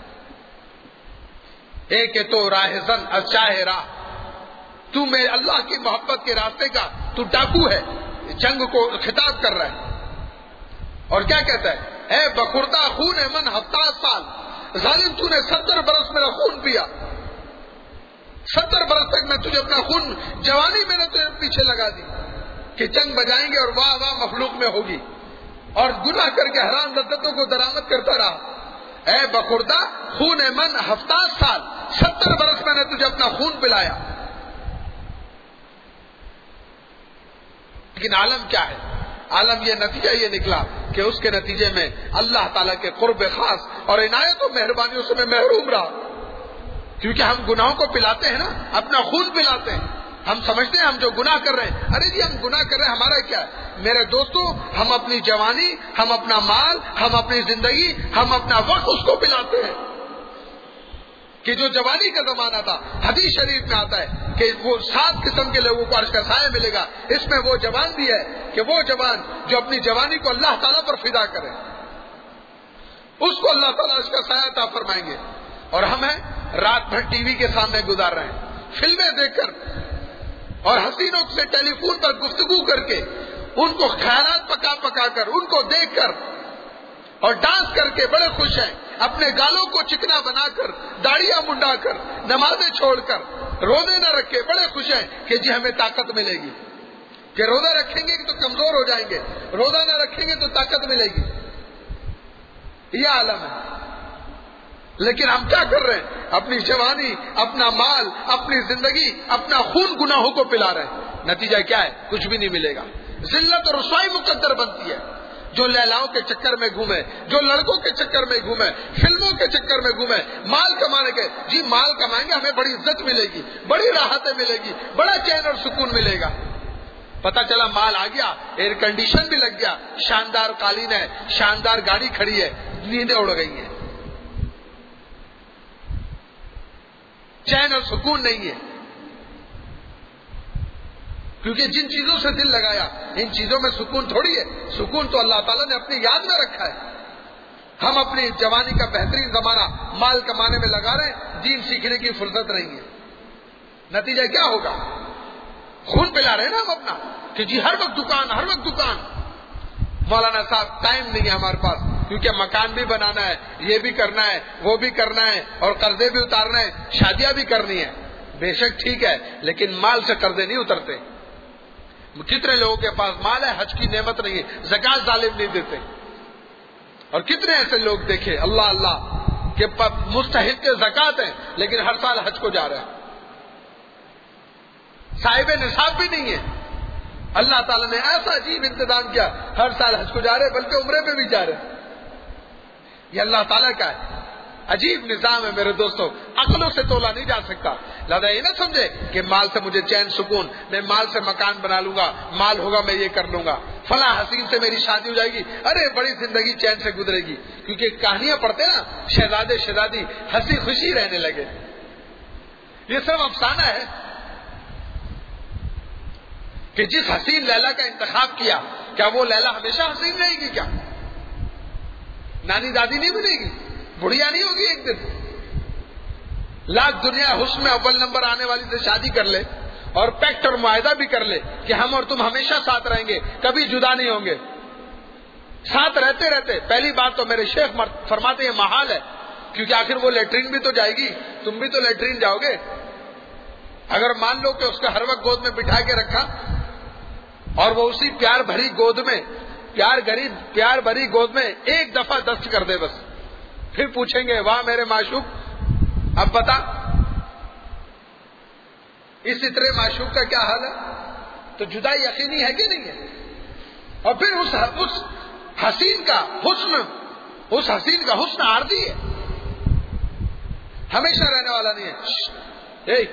اے کہ تو راہ زن از چاہ راہ، تو میں اللہ کی محبت کے راستے کا تو ڈاکو ہے. جنگ کو خطاب کر رہا ہے. اور کیا کہتا ہے؟ اے بخوردہ خون من 70 سال، ظالم تو نے 70 برس میرا خون پیا، 70 برس تک میں تجھے اپنا خون، جوانی میں نے تجھے پیچھے لگا دی کہ جنگ بجائیں گے اور واہ واہ مخلوق میں ہوگی، اور گناہ کر کے حرام لذتوں کو درآمد کرتا رہا. اے بخوردہ خون من 70 سال، 70 برس میں نے تجھے اپنا خون پلایا. لیکن عالم کیا ہے؟ عالم یہ نتیجہ یہ نکلا کہ اس کے نتیجے میں اللہ تعالیٰ کے قرب خاص اور عنایت و مہربانیوں سے میں محروم رہا. کیونکہ ہم گناہوں کو پلاتے ہیں نا، اپنا خون پلاتے ہیں. ہم سمجھتے ہیں ہم جو گناہ کر رہے ہیں، ارے جی ہم گناہ کر رہے ہیں، ہمارا کیا ہے؟ میرے دوستوں، ہم اپنی جوانی، ہم اپنا مال، ہم اپنی زندگی، ہم اپنا وقت اس کو پلاتے ہیں. کہ جو جوانی کا زمانہ تھا، حدیث شریف میں آتا ہے کہ وہ 7 قسم کے لوگوں کو عرش کا سایہ ملے گا. اس میں وہ جوان بھی ہے کہ وہ جوان جو اپنی جوانی کو اللہ تعالیٰ پر فدا کرے، اس کو اللہ تعالیٰ عرش کا سایہ عطا فرمائیں گے. اور ہم ہیں رات بھر ٹی وی کے سامنے گزار رہے ہیں، فلمیں دیکھ کر اور حسینوں سے ٹیلی فون پر گفتگو کر کے، ان کو خیالات پکا پکا کر، ان کو دیکھ کر اور ڈانس کر کے بڑے خوش ہیں. اپنے گالوں کو چکنا بنا کر، داڑیاں منڈا کر، نمازیں چھوڑ کر روزے نہ رکھے بڑے خوش ہیں کہ جی ہمیں طاقت ملے گی، کہ روزہ رکھیں گے تو کمزور ہو جائیں گے، روزہ نہ رکھیں گے تو طاقت ملے گی. یہ عالم ہے. لیکن ہم کیا کر رہے ہیں؟ اپنی جوانی، اپنا مال، اپنی زندگی، اپنا خون گناہوں کو پلا رہے ہیں. نتیجہ کیا ہے؟ کچھ بھی نہیں ملے گا. ذلت اور رسوائی مقدر بنتی ہے. جو لیلاؤں کے چکر میں گھومے، جو لڑکوں کے چکر میں گھومے، فلموں کے چکر میں گھومے، مال کمانے کے، جی مال کمائیں گے ہمیں بڑی عزت ملے گی، بڑی راحتیں ملے گی، بڑا چین اور سکون ملے گا. پتا چلا مال آ گیا، ایئر کنڈیشن بھی لگ گیا، شاندار قالین ہے، شاندار گاڑی کھڑی ہے، نیندیں اڑ گئی ہیں، چین اور سکون نہیں ہے. کیونکہ جن چیزوں سے دل لگایا ان چیزوں میں سکون تھوڑی ہے. سکون تو اللہ تعالیٰ نے اپنی یاد میں رکھا ہے. ہم اپنی جوانی کا بہترین زمانہ مال کمانے میں لگا رہے ہیں، دین سیکھنے کی فرصت نہیں ہے. نتیجہ کیا ہوگا؟ خون پلا رہے ہیں نا ہم اپنا، کہ جی ہر وقت دکان، ہر وقت دکان. مولانا صاحب ٹائم نہیں ہے ہمارے پاس، کیونکہ مکان بھی بنانا ہے، یہ بھی کرنا ہے، وہ بھی کرنا ہے، اور قرضے بھی اتارنا ہے، شادیاں بھی کرنی ہے. بے شک ٹھیک ہے، لیکن مال سے قرضے نہیں اترتے. کتنے لوگوں کے پاس مال ہے، حج کی نعمت نہیں ہے، زکات ظالم نہیں دیتے. اور کتنے ایسے لوگ دیکھے اللہ اللہ کہ مستحق کے زکات ہیں لیکن ہر سال حج کو جا رہے ہیں. صاحب نصاب بھی نہیں ہے. اللہ تعالیٰ نے ایسا عجیب انتظام کیا، ہر سال حج کو جا رہے بلکہ عمرے پہ بھی جا رہے. یہ اللہ تعالیٰ کا ہے، عجیب نظام ہے میرے دوستوں، عقلوں سے تولا نہیں جا سکتا. لہذا یہ نہ سمجھے کہ مال سے مجھے چین سکون، میں مال سے مکان بنا لوں گا، مال ہوگا میں یہ کر لوں گا، فلاں حسین سے میری شادی ہو جائے گی، ارے بڑی زندگی چین سے گزرے گی. کیونکہ کہانیاں پڑھتے نا، شہزادے شہزادی ہنسی خوشی رہنے لگے. یہ سب افسانہ ہے کہ جس حسین لیلا کا انتخاب کیا، کیا وہ لیلا ہمیشہ حسین رہے گی؟ کیا نانی دادی نہیں بنے گی؟ بڑھیا نہیں ہوگی ایک دن؟ لاکھ دنیا حسن میں اول نمبر آنے والی سے شادی کر لے اور پیکٹ اور معاہدہ بھی کر لے کہ ہم اور تم ہمیشہ ساتھ رہیں گے، کبھی جدا نہیں ہوں گے. ساتھ رہتے رہتے پہلی بات تو میرے شیخ فرماتے ہیں محال ہے، کیونکہ آخر وہ لیٹرین بھی تو جائے گی، تم بھی تو لیٹرین جاؤ گے. اگر مان لو کہ اس کا ہر وقت گود میں بٹھا کے رکھا اور وہ اسی پیار بھری گود میں، پیار بھری گود میں ایک دفعہ دست کر دے بس، پھر پوچھیں گے واہ میرے معشوق اب بتا اس اترے معشوق کا کیا حال ہے. تو جدائی یقینی ہے کہ نہیں ہے؟ اور پھر اس حسین کا حسن عارضی ہے، ہمیشہ رہنے والا نہیں ہے.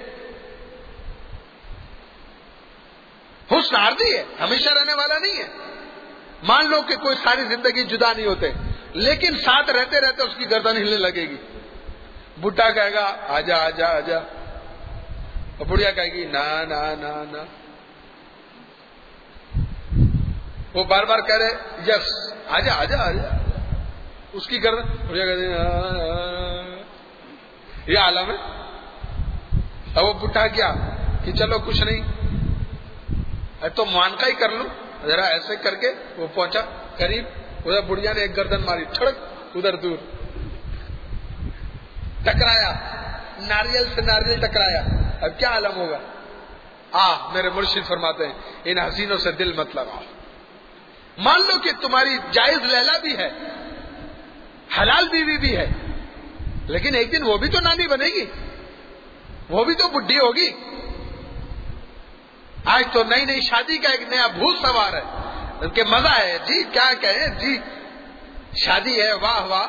حسن عارضی ہے، ہمیشہ رہنے والا نہیں ہے. مان لو کہ کوئی ساری زندگی جدا نہیں ہوتے، لیکن ساتھ رہتے رہتے اس کی گردن ہلنے لگے گی. بڈھا کہے گا آجا آجا آجا، اور بڑھیا کہے گی نا نا نا نا. وہ بار بار کہہ رہے یس آجا آجا آجا، اس کی گردن بڑھیا کہہ رہے. یہ عالم ہے. اب وہ بڈھا کیا کہ چلو کچھ نہیں تو معانقہ ہی کر لوں ذرا، ایسے کر کے وہ پہنچا قریب، ادھر بڑھیا نے ایک گردن ماری، ٹھڑک ادھر دور ٹکرایا، ناریل سے ناریل ٹکرایا. اب کیا عالم ہوگا؟ میرے مرشد فرماتے ہیں ان حسینوں سے دل مت لگاؤ. مان لو کہ تمہاری جائز لیلا بھی ہے، حلال بیوی بھی ہے، لیکن ایک دن وہ بھی تو نانی بنے گی، وہ بھی تو بڈھی ہوگی. آج تو نئی نئی شادی کا ایک نیا بھوت سوار ہے کہ مزہ ہے جی، کیا کہیں جی شادی ہے واہ واہ.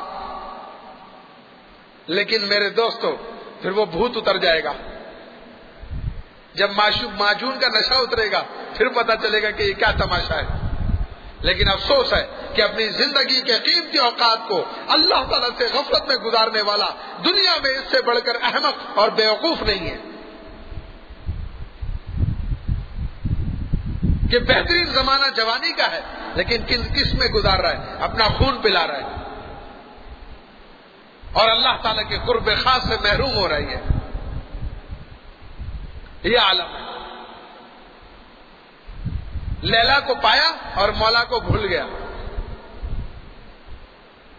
لیکن میرے دوستو پھر وہ بھوت اتر جائے گا. جب معجون کا نشہ اترے گا پھر پتا چلے گا کہ یہ کیا تماشا ہے. لیکن افسوس ہے کہ اپنی زندگی کے قیمتی اوقات کو اللہ تعالیٰ سے غفلت میں گزارنے والا دنیا میں اس سے بڑھ کر احمق اور بیوقوف نہیں ہے کہ بہترین زمانہ جوانی کا ہے لیکن کس میں گزار رہا ہے؟ اپنا خون پلا رہا ہے اور اللہ تعالیٰ کے قرب خاص سے محروم ہو رہی ہے. یہ عالم ہے. لیلا کو پایا اور مولا کو بھول گیا.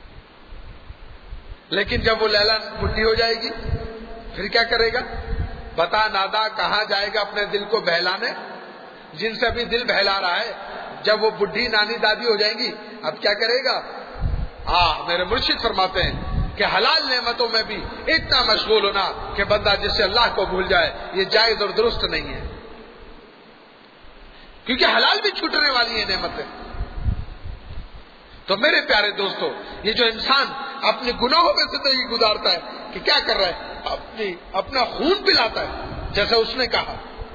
لیکن جب وہ لیلا بڈھی ہو جائے گی پھر کیا کرے گا؟ بتا نادا کہاں جائے گا اپنے دل کو بہلانے؟ جن سے ابھی دل بہلا رہا ہے، جب وہ بڈھی نانی دادی ہو جائیں گی اب کیا کرے گا؟ میرے مرشد فرماتے ہیں کہ حلال نعمتوں میں بھی اتنا مشغول ہونا کہ بندہ جس سے اللہ کو بھول جائے، یہ جائز اور درست نہیں ہے، کیونکہ حلال بھی چھوٹنے والی ہیں نعمتیں۔ تو میرے پیارے دوستو، یہ جو انسان اپنے گناہوں میں زندگی گزارتا ہے کہ کیا کر رہا ہے؟ اپنا خون پلاتا ہے، جیسے اس نے کہا۔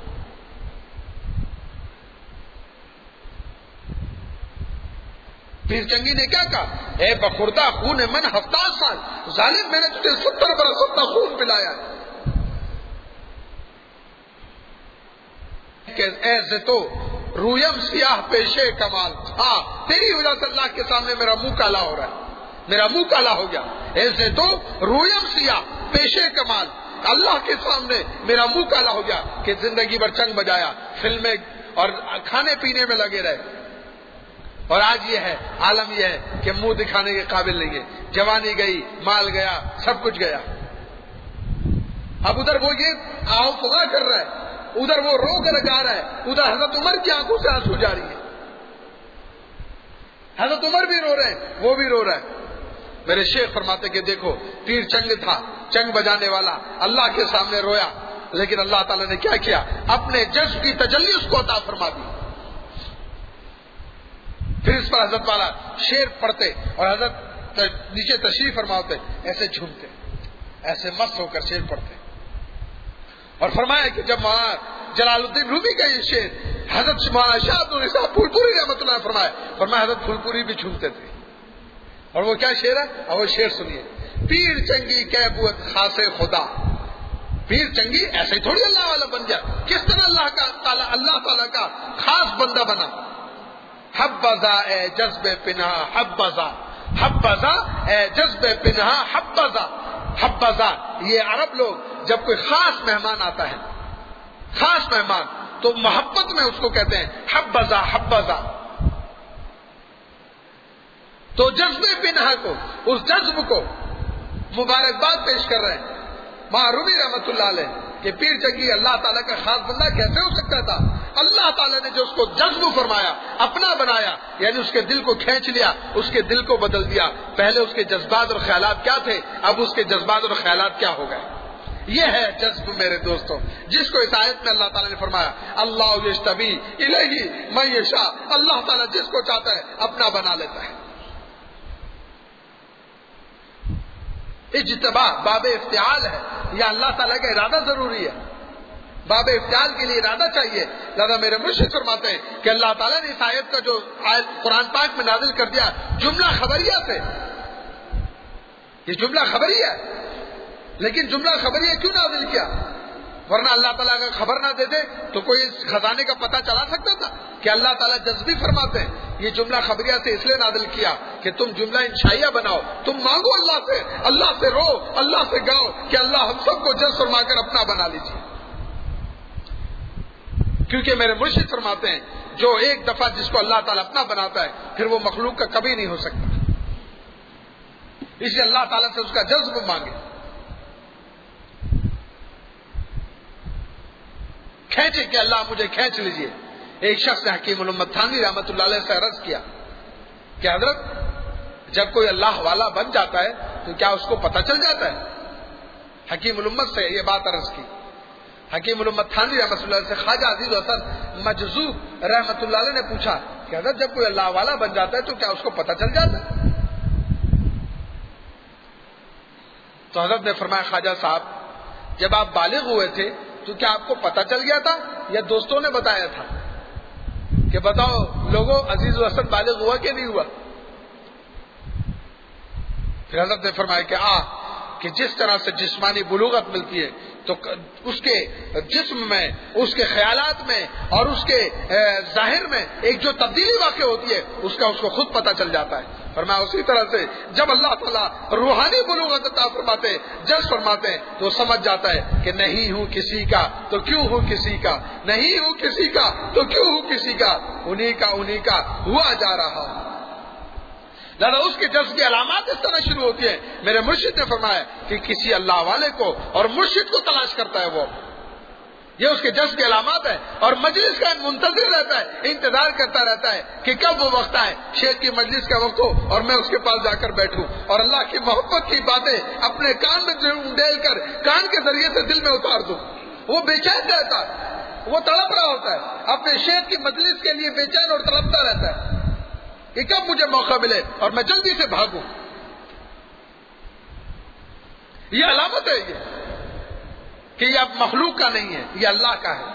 پیر چنگی نے کیا کہا؟ اے بخوردہ خون من 70 سال، ظالم میں نے تجھے 70 برس اپنا خون پلایا کہ ایسے تو رویم سیاہ پیشے کمال، تیری وجہ سے اللہ کے سامنے میرا منہ کالا ہو رہا ہے، میرا منہ کالا ہو گیا۔ ایسے تو رویم سیاہ پیشے کمال، اللہ کے سامنے میرا منہ کالا ہو گیا کہ زندگی بھر چنگ بجایا، فلمیں اور کھانے پینے میں لگے رہے، اور آج یہ ہے، عالم یہ ہے کہ منہ دکھانے کے قابل نہیں ہے، جوانی گئی، مال گیا، سب کچھ گیا۔ اب ادھر وہ یہ آہو فغاں کر رہا ہے، ادھر وہ رو کر گا رہا ہے، ادھر حضرت عمر کی آنکھوں سے آنسو جاری ہے، حضرت عمر بھی رو رہے ہیں، وہ بھی رو رہا ہے۔ میرے شیخ فرماتے کہ دیکھو پیر چنگ تھا، چنگ بجانے والا، اللہ کے سامنے رویا، لیکن اللہ تعالیٰ نے کیا کیا؟ اپنے جذب کی تجلی اس کو عطا فرما دی۔ پھر اس پر حضرت والا شعر پڑھتے اور حضرت نیچے تشریف فرماتے، ایسے جھومتے، ایسے مست ہو کر شعر پڑھتے، اور فرمایا کہ جب مولانا جلال الدین رومی کا یہ شعر حضرت مولانا شاہ عبد الرحیم صاحب پھولپوری رحمۃ اللہ فرمایا حضرت پھولپوری بھی جھومتے تھے۔ اور وہ کیا شعر ہے؟ اور وہ شعر سنیے، پیر چنگی کہ بوت خاص خدا، پیر چنگی ایسے تھوڑی اللہ والا بن گیا، کس طرح اللہ تعالیٰ کا خاص بندہ بنا۔ حبذا اے جذب پنہا حبذا، حبذا اے جذب پنہا حبذا، حبذا یہ عرب لوگ جب کوئی خاص مہمان آتا ہے، خاص مہمان، تو محبت میں اس کو کہتے ہیں حبذا حبذا۔ تو جذب پنہا کو، اس جذب کو مبارکباد پیش کر رہے ہیں معرومی رحمت اللہ علیہ کہ پیر چنگی اللہ تعالیٰ کا خاص بندہ کیسے ہو سکتا تھا؟ اللہ تعالیٰ نے جو اس کو جذب فرمایا، اپنا بنایا، یعنی اس کے دل کو کھینچ لیا، اس کے دل کو بدل دیا۔ پہلے اس کے جذبات اور خیالات کیا تھے، اب اس کے جذبات اور خیالات کیا ہو گئے۔ یہ ہے جذب میرے دوستوں، جس کو اس آیت میں اللہ تعالیٰ نے فرمایا اللہ یجتبی الیہ من یشاء، اللہ تعالیٰ جس کو چاہتا ہے اپنا بنا لیتا ہے۔ اجتبا باب افتعال ہے، یا اللہ تعالیٰ کا ارادہ ضروری ہے، باب افتعال کے لیے ارادہ چاہیے۔ لہذا میرے مرشد فرماتے ہیں کہ اللہ تعالیٰ نے اس آیت کا جو قرآن پاک میں نازل کر دیا جملہ خبریہ سے، یہ جملہ خبریہ ہے، لیکن جملہ خبریہ کیوں نازل کیا؟ ورنہ اللہ تعالیٰ اگر خبر نہ دیتے تو کوئی اس خزانے کا پتہ چلا سکتا تھا کہ اللہ تعالیٰ جذبی فرماتے ہیں۔ یہ جملہ خبریہ سے اس لیے نازل کیا کہ تم جملہ انشائیہ بناؤ، تم مانگو اللہ سے رو، اللہ سے گاؤ کہ اللہ ہم سب کو جذب فرما کر اپنا بنا لیجیے۔ کیونکہ میرے مرشد فرماتے ہیں جو ایک دفعہ جس کو اللہ تعالیٰ اپنا بناتا ہے پھر وہ مخلوق کا کبھی نہیں ہو سکتا، اس لیے اللہ تعالیٰ سے اس کا جذب مانگے، کھینچے کہ اللہ مجھے کھینچ لیجئے۔ ایک شخص نے حکیم الامت تھانوی رحمۃ اللہ علیہ سے عرض کیا کہ حضرت جب کوئی اللہ والا بن جاتا ہے تو کیا اس کو پتہ چل جاتا ہے؟ حکیم الامت سے یہ بات عرض کی۔ حکیم الامت تھانوی رحمۃ اللہ علیہ سے خواجہ عزیز حسن مجذوب رحمۃ اللہ علیہ نے پوچھا کہ حضرت جب کوئی اللہ والا بن جاتا ہے تو کیا اس کو پتہ چل جاتا ہے؟ تو حضرت نے فرمایا خواجہ صاحب جب آپ بالغ ہوئے تھے تو کیا آپ کو پتہ چل گیا تھا یا دوستوں نے بتایا تھا کہ بتاؤ لوگوں عزیز الحسن بالغ ہوا کہ نہیں ہوا؟ پھر حضرت نے فرمایا کہ جس طرح سے جسمانی بلوغت ملتی ہے تو اس کے جسم میں، اس کے خیالات میں اور اس کے ظاہر میں ایک جو تبدیلی واقع ہوتی ہے اس کا اس کو خود پتہ چل جاتا ہے۔ فرمایا اسی طرح سے جب اللہ تعالیٰ روحانی بلوغت عطا فرماتے، جذب فرماتے ہیں تو سمجھ جاتا ہے کہ نہیں ہوں کسی کا تو کیوں ہوں کسی کا، نہیں ہوں کسی کا تو کیوں ہوں کسی کا، انہی کا ہوا جا رہا ہوں۔ لہذا اس کے جذب کی علامات اس طرح شروع ہوتی ہے۔ میرے مرشد نے فرمایا کہ کسی اللہ والے کو اور مرشد کو تلاش کرتا ہے وہ، یہ اس کے جذب کی علامات ہے. اور مجلس کا منتظر رہتا ہے, انتظار کرتا رہتا ہے کہ کب وہ وقت آئے, شیخ کی مجلس کا وقت ہو اور میں اس کے پاس جا کر بیٹھوں اور اللہ کی محبت کی باتیں اپنے کان میں ڈیل کر کان کے ذریعے سے دل میں اتار دوں. وہ بے چین رہتا ہے, وہ تڑپ رہا ہوتا ہے, اپنے شیخ کی مجلس کے لیے بے چین اور تڑپتا رہتا ہے کہ کب مجھے موقع ملے اور میں جلدی سے بھاگوں. یہ علامت ہے یہ کہ یہ اب مخلوق کا نہیں ہے, یہ اللہ کا ہے.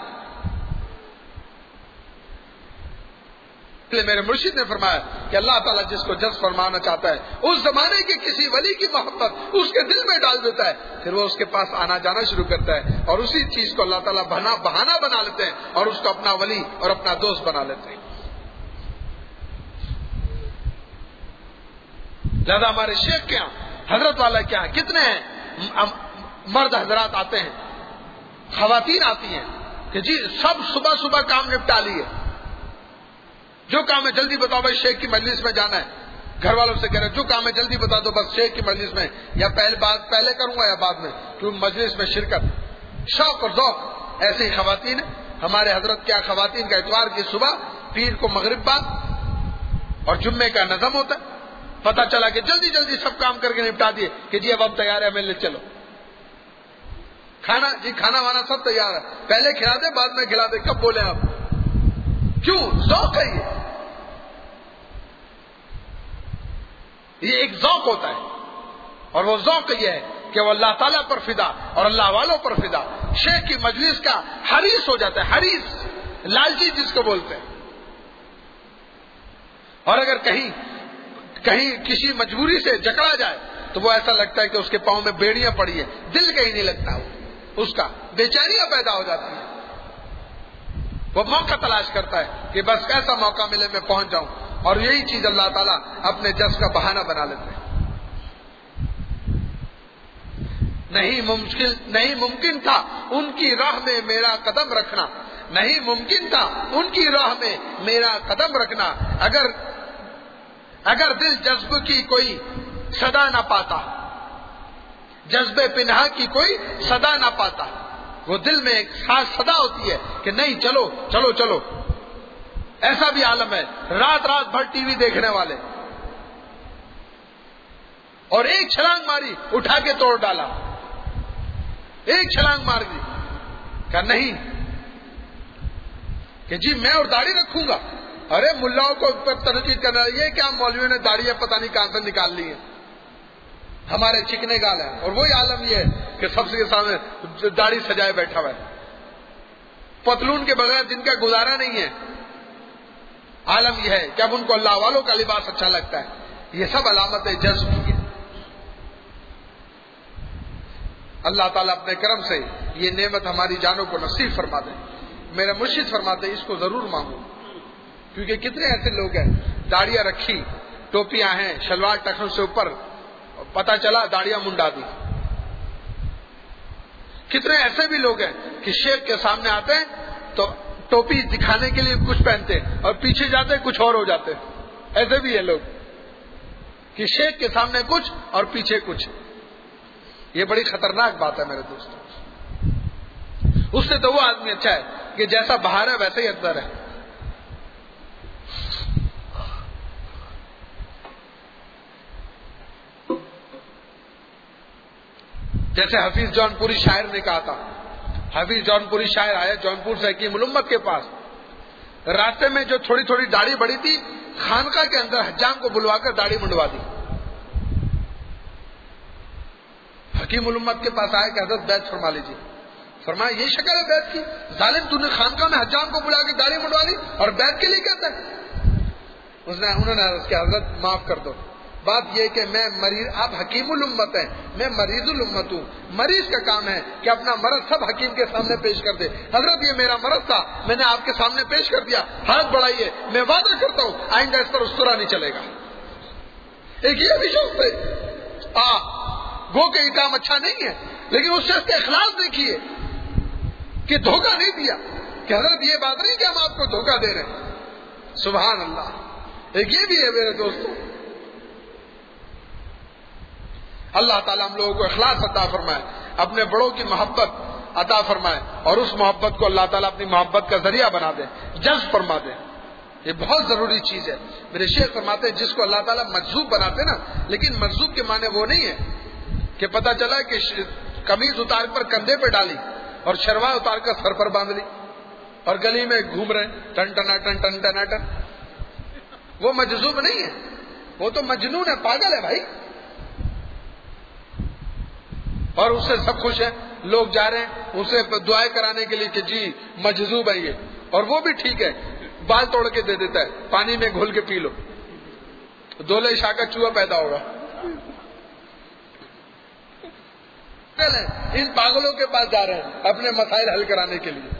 میرے مرشد نے فرمایا کہ اللہ تعالیٰ جس کو جذب فرمانا چاہتا ہے اس زمانے کے کسی ولی کی محبت اس کے دل میں ڈال دیتا ہے, پھر وہ اس کے پاس آنا جانا شروع کرتا ہے اور اسی چیز کو اللہ تعالیٰ بہانہ بنا لیتے ہیں اور اس کو اپنا ولی اور اپنا دوست بنا لیتے ہیں. لہذا ہمارے شیخ کے یہاں حضرت والا کیا ہے, کتنے ہیں مرد حضرات آتے ہیں, خواتین آتی ہیں کہ جی سب صبح صبح کام نپٹا لیے, جو کام ہے جلدی بتاؤ بھائی شیخ کی مجلس میں جانا ہے. گھر والوں سے کہہ رہے جو کام ہے جلدی بتا دو بس شیخ کی مجلس میں, یا پہلے کروں گا یا بعد میں, کیوں مجلس میں شرکت, شوق اور ذوق. ایسی خواتین ہمارے حضرت کیا خواتین کا اتوار کی صبح, پیر کو مغرب بعد اور جمعے کا نظم ہوتا ہے. پتہ چلا کہ جلدی جلدی سب کام کر کے نپٹا دیے کہ جی اب تیار ہے ملنے چلو. کھانا جی کھانا وانا سب تیار ہے, پہلے کھلا دے بعد میں کھلا دے, کب بولے آپ, کیوں ذوق ہے یہ ایک ذوق ہوتا ہے. اور وہ ذوق یہ ہے کہ وہ اللہ تعالیٰ پر فدا اور اللہ والوں پر فدا, شیخ کی مجلس کا حریص ہو جاتا ہے, حریص لالچی جس کو بولتے ہیں. اور اگر کہیں کسی مجبوری سے جکڑا جائے تو وہ ایسا لگتا ہے کہ اس کے پاؤں میں بیڑیاں پڑی ہیں, دل کہیں نہیں لگتا, اس کا بے چینیاں پیدا ہو جاتی ہیں. وہ موقع تلاش کرتا ہے کہ بس کیسا موقع ملے میں پہنچ جاؤں, اور یہی چیز اللہ تعالیٰ اپنے جذب کا بہانہ بنا لیتے ہیں. نہیں ممکن تھا ان کی راہ میں میرا قدم رکھنا, نہیں ممکن تھا ان کی راہ میں میرا قدم رکھنا, اگر دل جذب کی کوئی صدا نہ پاتا, جذب پنہا کی کوئی صدا نہ پاتا. وہ دل میں ایک خاص صدا ہوتی ہے کہ نہیں چلو چلو چلو. ایسا بھی عالم ہے رات بھر ٹی وی دیکھنے والے, اور ایک چھلانگ ماری اٹھا کے توڑ ڈالا, ایک چھلانگ مار دی, کہا نہیں کہ جی میں اور داڑھی رکھوں گا. ارے ملاؤں کو تنقید کرنا, یہ کیا مولویوں نے داڑیاں پتہ نہیں کہاں سے نکال لی ہیں, ہمارے چکنے گال ہیں. اور وہی عالم یہ ہے کہ سب سے سامنے داڑھی سجائے بیٹھا ہوا ہے, پتلون کے بغیر جن کا گزارا نہیں ہے. عالم یہ ہے کہ اب ان کو اللہ والوں کا لباس اچھا لگتا ہے. یہ سب علامت ہے جذب کی. اللہ تعالیٰ اپنے کرم سے یہ نعمت ہماری جانوں کو نصیب فرما دے. میرے مرشد فرماتے اس کو ضرور مانگو, کیونکہ کتنے ایسے لوگ ہیں داڑیاں رکھی, ٹوپیاں ہیں, شلوار ٹخنوں سے اوپر, پتہ چلا داڑیاں منڈا دی. کتنے ایسے بھی لوگ ہیں کہ شیخ کے سامنے آتے ہیں تو ٹوپی دکھانے کے لیے کچھ پہنتے اور پیچھے جاتے کچھ اور ہو جاتے. ایسے بھی ہیں لوگ کہ شیخ کے سامنے کچھ اور پیچھے کچھ. یہ بڑی خطرناک بات ہے میرے دوستوں. اس سے تو وہ آدمی اچھا ہے کہ جیسا باہر ہے ویسے ہی اندر ہے. جیسے حفیظ جون پوری شاعر نے کہا تھا, حفیظ جون پوری شاعر آیا جونپور سے حکیم الامت کے پاس, راستے میں جو تھوڑی تھوڑی داڑھی بڑی تھی خانقاہ کے اندر حجام کو بلوا کر داڑھی منڈوا دی. حکیم الامت کے پاس آئے کہ حضرت بیعت فرما لیجیے. فرمایا یہ شکل ہے بیعت کی, ظالم تو نے خانقاہ میں حجام کو بلا کے داڑھی منڈوا لی اور بیعت کے لیے کہتا ہے. انہوں نے عرض کیا حضرت معاف کر دو, بات یہ کہ میں مریض, آپ حکیم الامت ہیں, میں مریض الامت ہوں. مریض کا کام ہے کہ اپنا مرض سب حکیم کے سامنے پیش کر دے. حضرت یہ میرا مرض تھا, میں نے آپ کے سامنے پیش کر دیا, ہاتھ بڑھائیے, میں وعدہ کرتا ہوں آئندہ اس پر اسطورہ نہیں چلے گا. ایک یہ بھی شخص ہے گو کہ یہ کام اچھا نہیں ہے, لیکن اس شخص کے اخلاص دیکھیے کہ دھوکہ نہیں دیا کہ حضرت یہ بات نہیں کہ ہم آپ کو دھوکہ دے رہے ہیں. سبحان اللہ. ایک یہ بھی ہے میرے دوستوں. اللہ تعالیٰ ہم لوگوں کو اخلاص عطا فرمائے, اپنے بڑوں کی محبت عطا فرمائے اور اس محبت کو اللہ تعالیٰ اپنی محبت کا ذریعہ بنا دے، جذب فرما دے. یہ بہت ضروری چیز ہے. میرے شیخ فرماتے ہیں جس کو اللہ تعالیٰ مجذوب بناتے نا، لیکن مجذوب کے معنی وہ نہیں ہے کہ پتہ چلا کہ قمیض اتار پر کندھے پہ ڈالی اور شلوار اتار کر سر پر باندھ لی اور گلی میں گھوم رہے ٹن ٹنا ٹن ٹن ٹنا ٹن. وہ مجذوب نہیں ہے، وہ تو مجنون ہے، پاگل ہے بھائی. اور اس سے سب خوش ہیں، لوگ جا رہے ہیں اسے دعائیں کرانے کے لیے کہ جی مجذوب ہے یہ، اور وہ بھی ٹھیک ہے، بال توڑ کے دے دیتا ہے، پانی میں گھول کے پی لو، دولے شاہ کا چوہا پیدا ہوگا. ان پاگلوں کے پاس جا رہے ہیں اپنے مسائل حل کرانے کے لیے.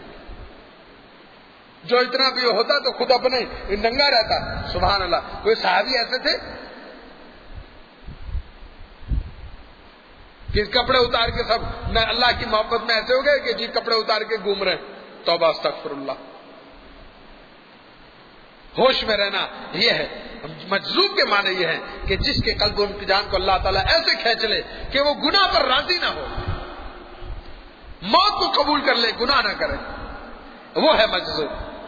جو اتنا بھی ہوتا تو خود اپنے ننگا رہتا. سبحان اللہ. کوئی صحابی ایسے تھے کہ کپڑے اتار کے سب اللہ کی محبت میں ایسے ہو گئے کہ جی کپڑے اتار کے گھوم رہے ہیں. توبہ استغفر اللہ. ہوش میں رہنا یہ ہے. مجذوب کے معنی یہ ہے کہ جس کے قلب ان کی جان کو اللہ تعالیٰ ایسے کھینچ لے کہ وہ گناہ پر راضی نہ ہو، موت کو قبول کر لے، گناہ نہ کرے، وہ ہے مجذوب.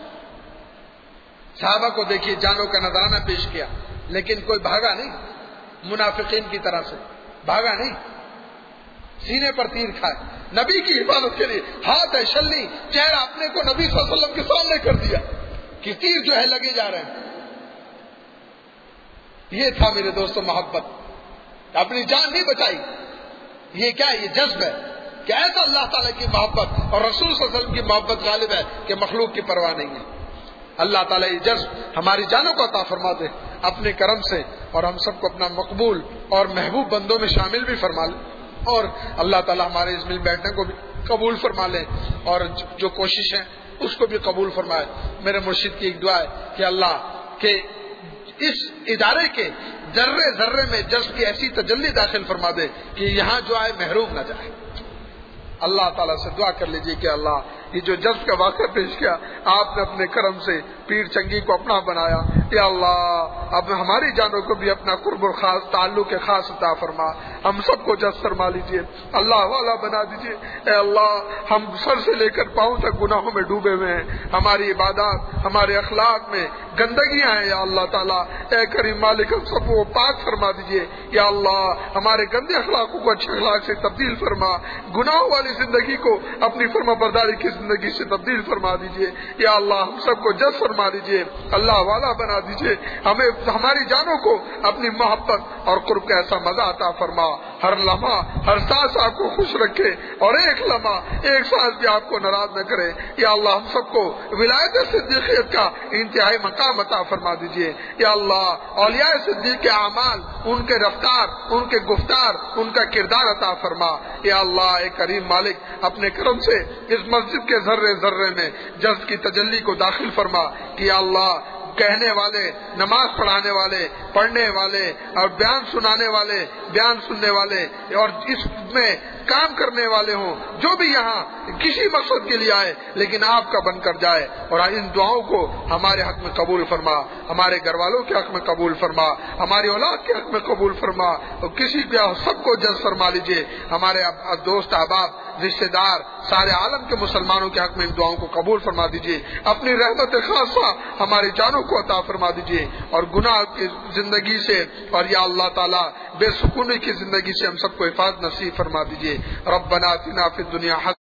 صحابہ کو دیکھیے جانوں کا نذرانہ پیش کیا لیکن کوئی بھاگا نہیں، منافقین کی طرح سے بھاگا نہیں، سینے پر تیر کھائے. نبی کی حفاظت کے لیے ہاتھ ہے شلی چہرہ اپنے کو نبی صلی اللہ علیہ وسلم کے سامنے کر دیا کہ تیر جو ہے لگے جا رہے ہیں. یہ تھا میرے دوستوں محبت. اپنی جان نہیں بچائی. یہ کیا ہے؟ یہ جذب ہے کہ ایسا اللہ تعالیٰ کی محبت اور رسول صلی اللہ علیہ وسلم کی محبت غالب ہے کہ مخلوق کی پرواہ نہیں ہے. اللہ تعالیٰ یہ جذب ہماری جانوں کو عطا فرما دے اپنے کرم سے، اور ہم سب کو اپنا مقبول اور محبوب بندوں میں شامل بھی فرما لے، اور اللہ تعالیٰ ہمارے اس مل بیٹھنے کو بھی قبول فرما لے اور جو کوشش ہے اس کو بھی قبول فرمائے. میرے مرشد کی ایک دعا ہے کہ اللہ کے اس ادارے کے ذرے ذرے میں جذب کی ایسی تجلی داخل فرما دے کہ یہاں جو آئے محروم نہ جائے. اللہ تعالیٰ سے دعا کر لیجیے کہ اللہ یہ جو جذب کا واقعہ پیش کیا آپ نے اپنے کرم سے پیر چنگی کو اپنا بنایا. یا اللہ اب ہماری جانوں کو بھی اپنا قرب خاص تعلق خاص عطا فرما، ہم سب کو جذب فرما لیجیے، اللہ والا بنا دیجیے. اے اللہ ہم سر سے لے کر پاؤں تک گناہوں میں ڈوبے ہوئے ہیں، ہماری عبادات ہمارے اخلاق میں گندگیاں ہیں. یا اللہ تعالیٰ اے کریم مالک ہم سب کو پاک فرما دیجیے. یا اللہ ہمارے گندے اخلاقوں کو اچھے اخلاق سے تبدیل فرما، گناہوں والی زندگی کو اپنی فرما برداری کی زندگی سے تبدیل فرما دیجیے. یا اللہ ہم سب کو جذب فرما دیجیے، اللہ والا بنا دیجیے. ہمیں ہماری جانوں کو اپنی محبت اور قرب کا ایسا مزہ عطا فرما، ہر لمحہ ہر سانس آپ کو خوش رکھے اور ایک لمحہ ایک سانس بھی آپ کو ناراض نہ کرے. یا اللہ ہم سب کو ولایت صدیقیت کا انتہائی مقام عطا فرما دیجیے. یا اللہ اولیاء صدیق کے اعمال، ان کے رفتار، ان کے گفتار، ان کا کردار عطا فرما. یا اللہ اے کریم مالک اپنے کرم سے اس مسجد کے ذرے ذرے میں جذب کی تجلی کو داخل فرما کہ یا اللہ کہنے والے، نماز پڑھانے والے، پڑھنے والے اور بیان سنانے والے، بیان سننے والے اور اس میں کام کرنے والے ہوں، جو بھی یہاں کسی مقصد کے لیے آئے لیکن آپ کا بن کر جائے، اور ان دعاؤں کو ہمارے حق میں قبول فرما، ہمارے گھر والوں کے حق میں قبول فرما، ہماری اولاد کے حق میں قبول فرما، اور کسی بھی سب کو جذب فرما لیجیے. ہمارے دوست احباب رشتے دار سارے عالم کے مسلمانوں کے حق میں ان دعاؤں کو قبول فرما دیجیے. اپنی رحمت خاصہ ہماری جانوں کو عطا فرما دیجیے اور گناہ کی زندگی سے اور یا اللہ تعالیٰ بے سکونی کی زندگی سے ہم سب کو حفاظت نصیب فرما دیجیے. ربنا آتنا فی الدنیا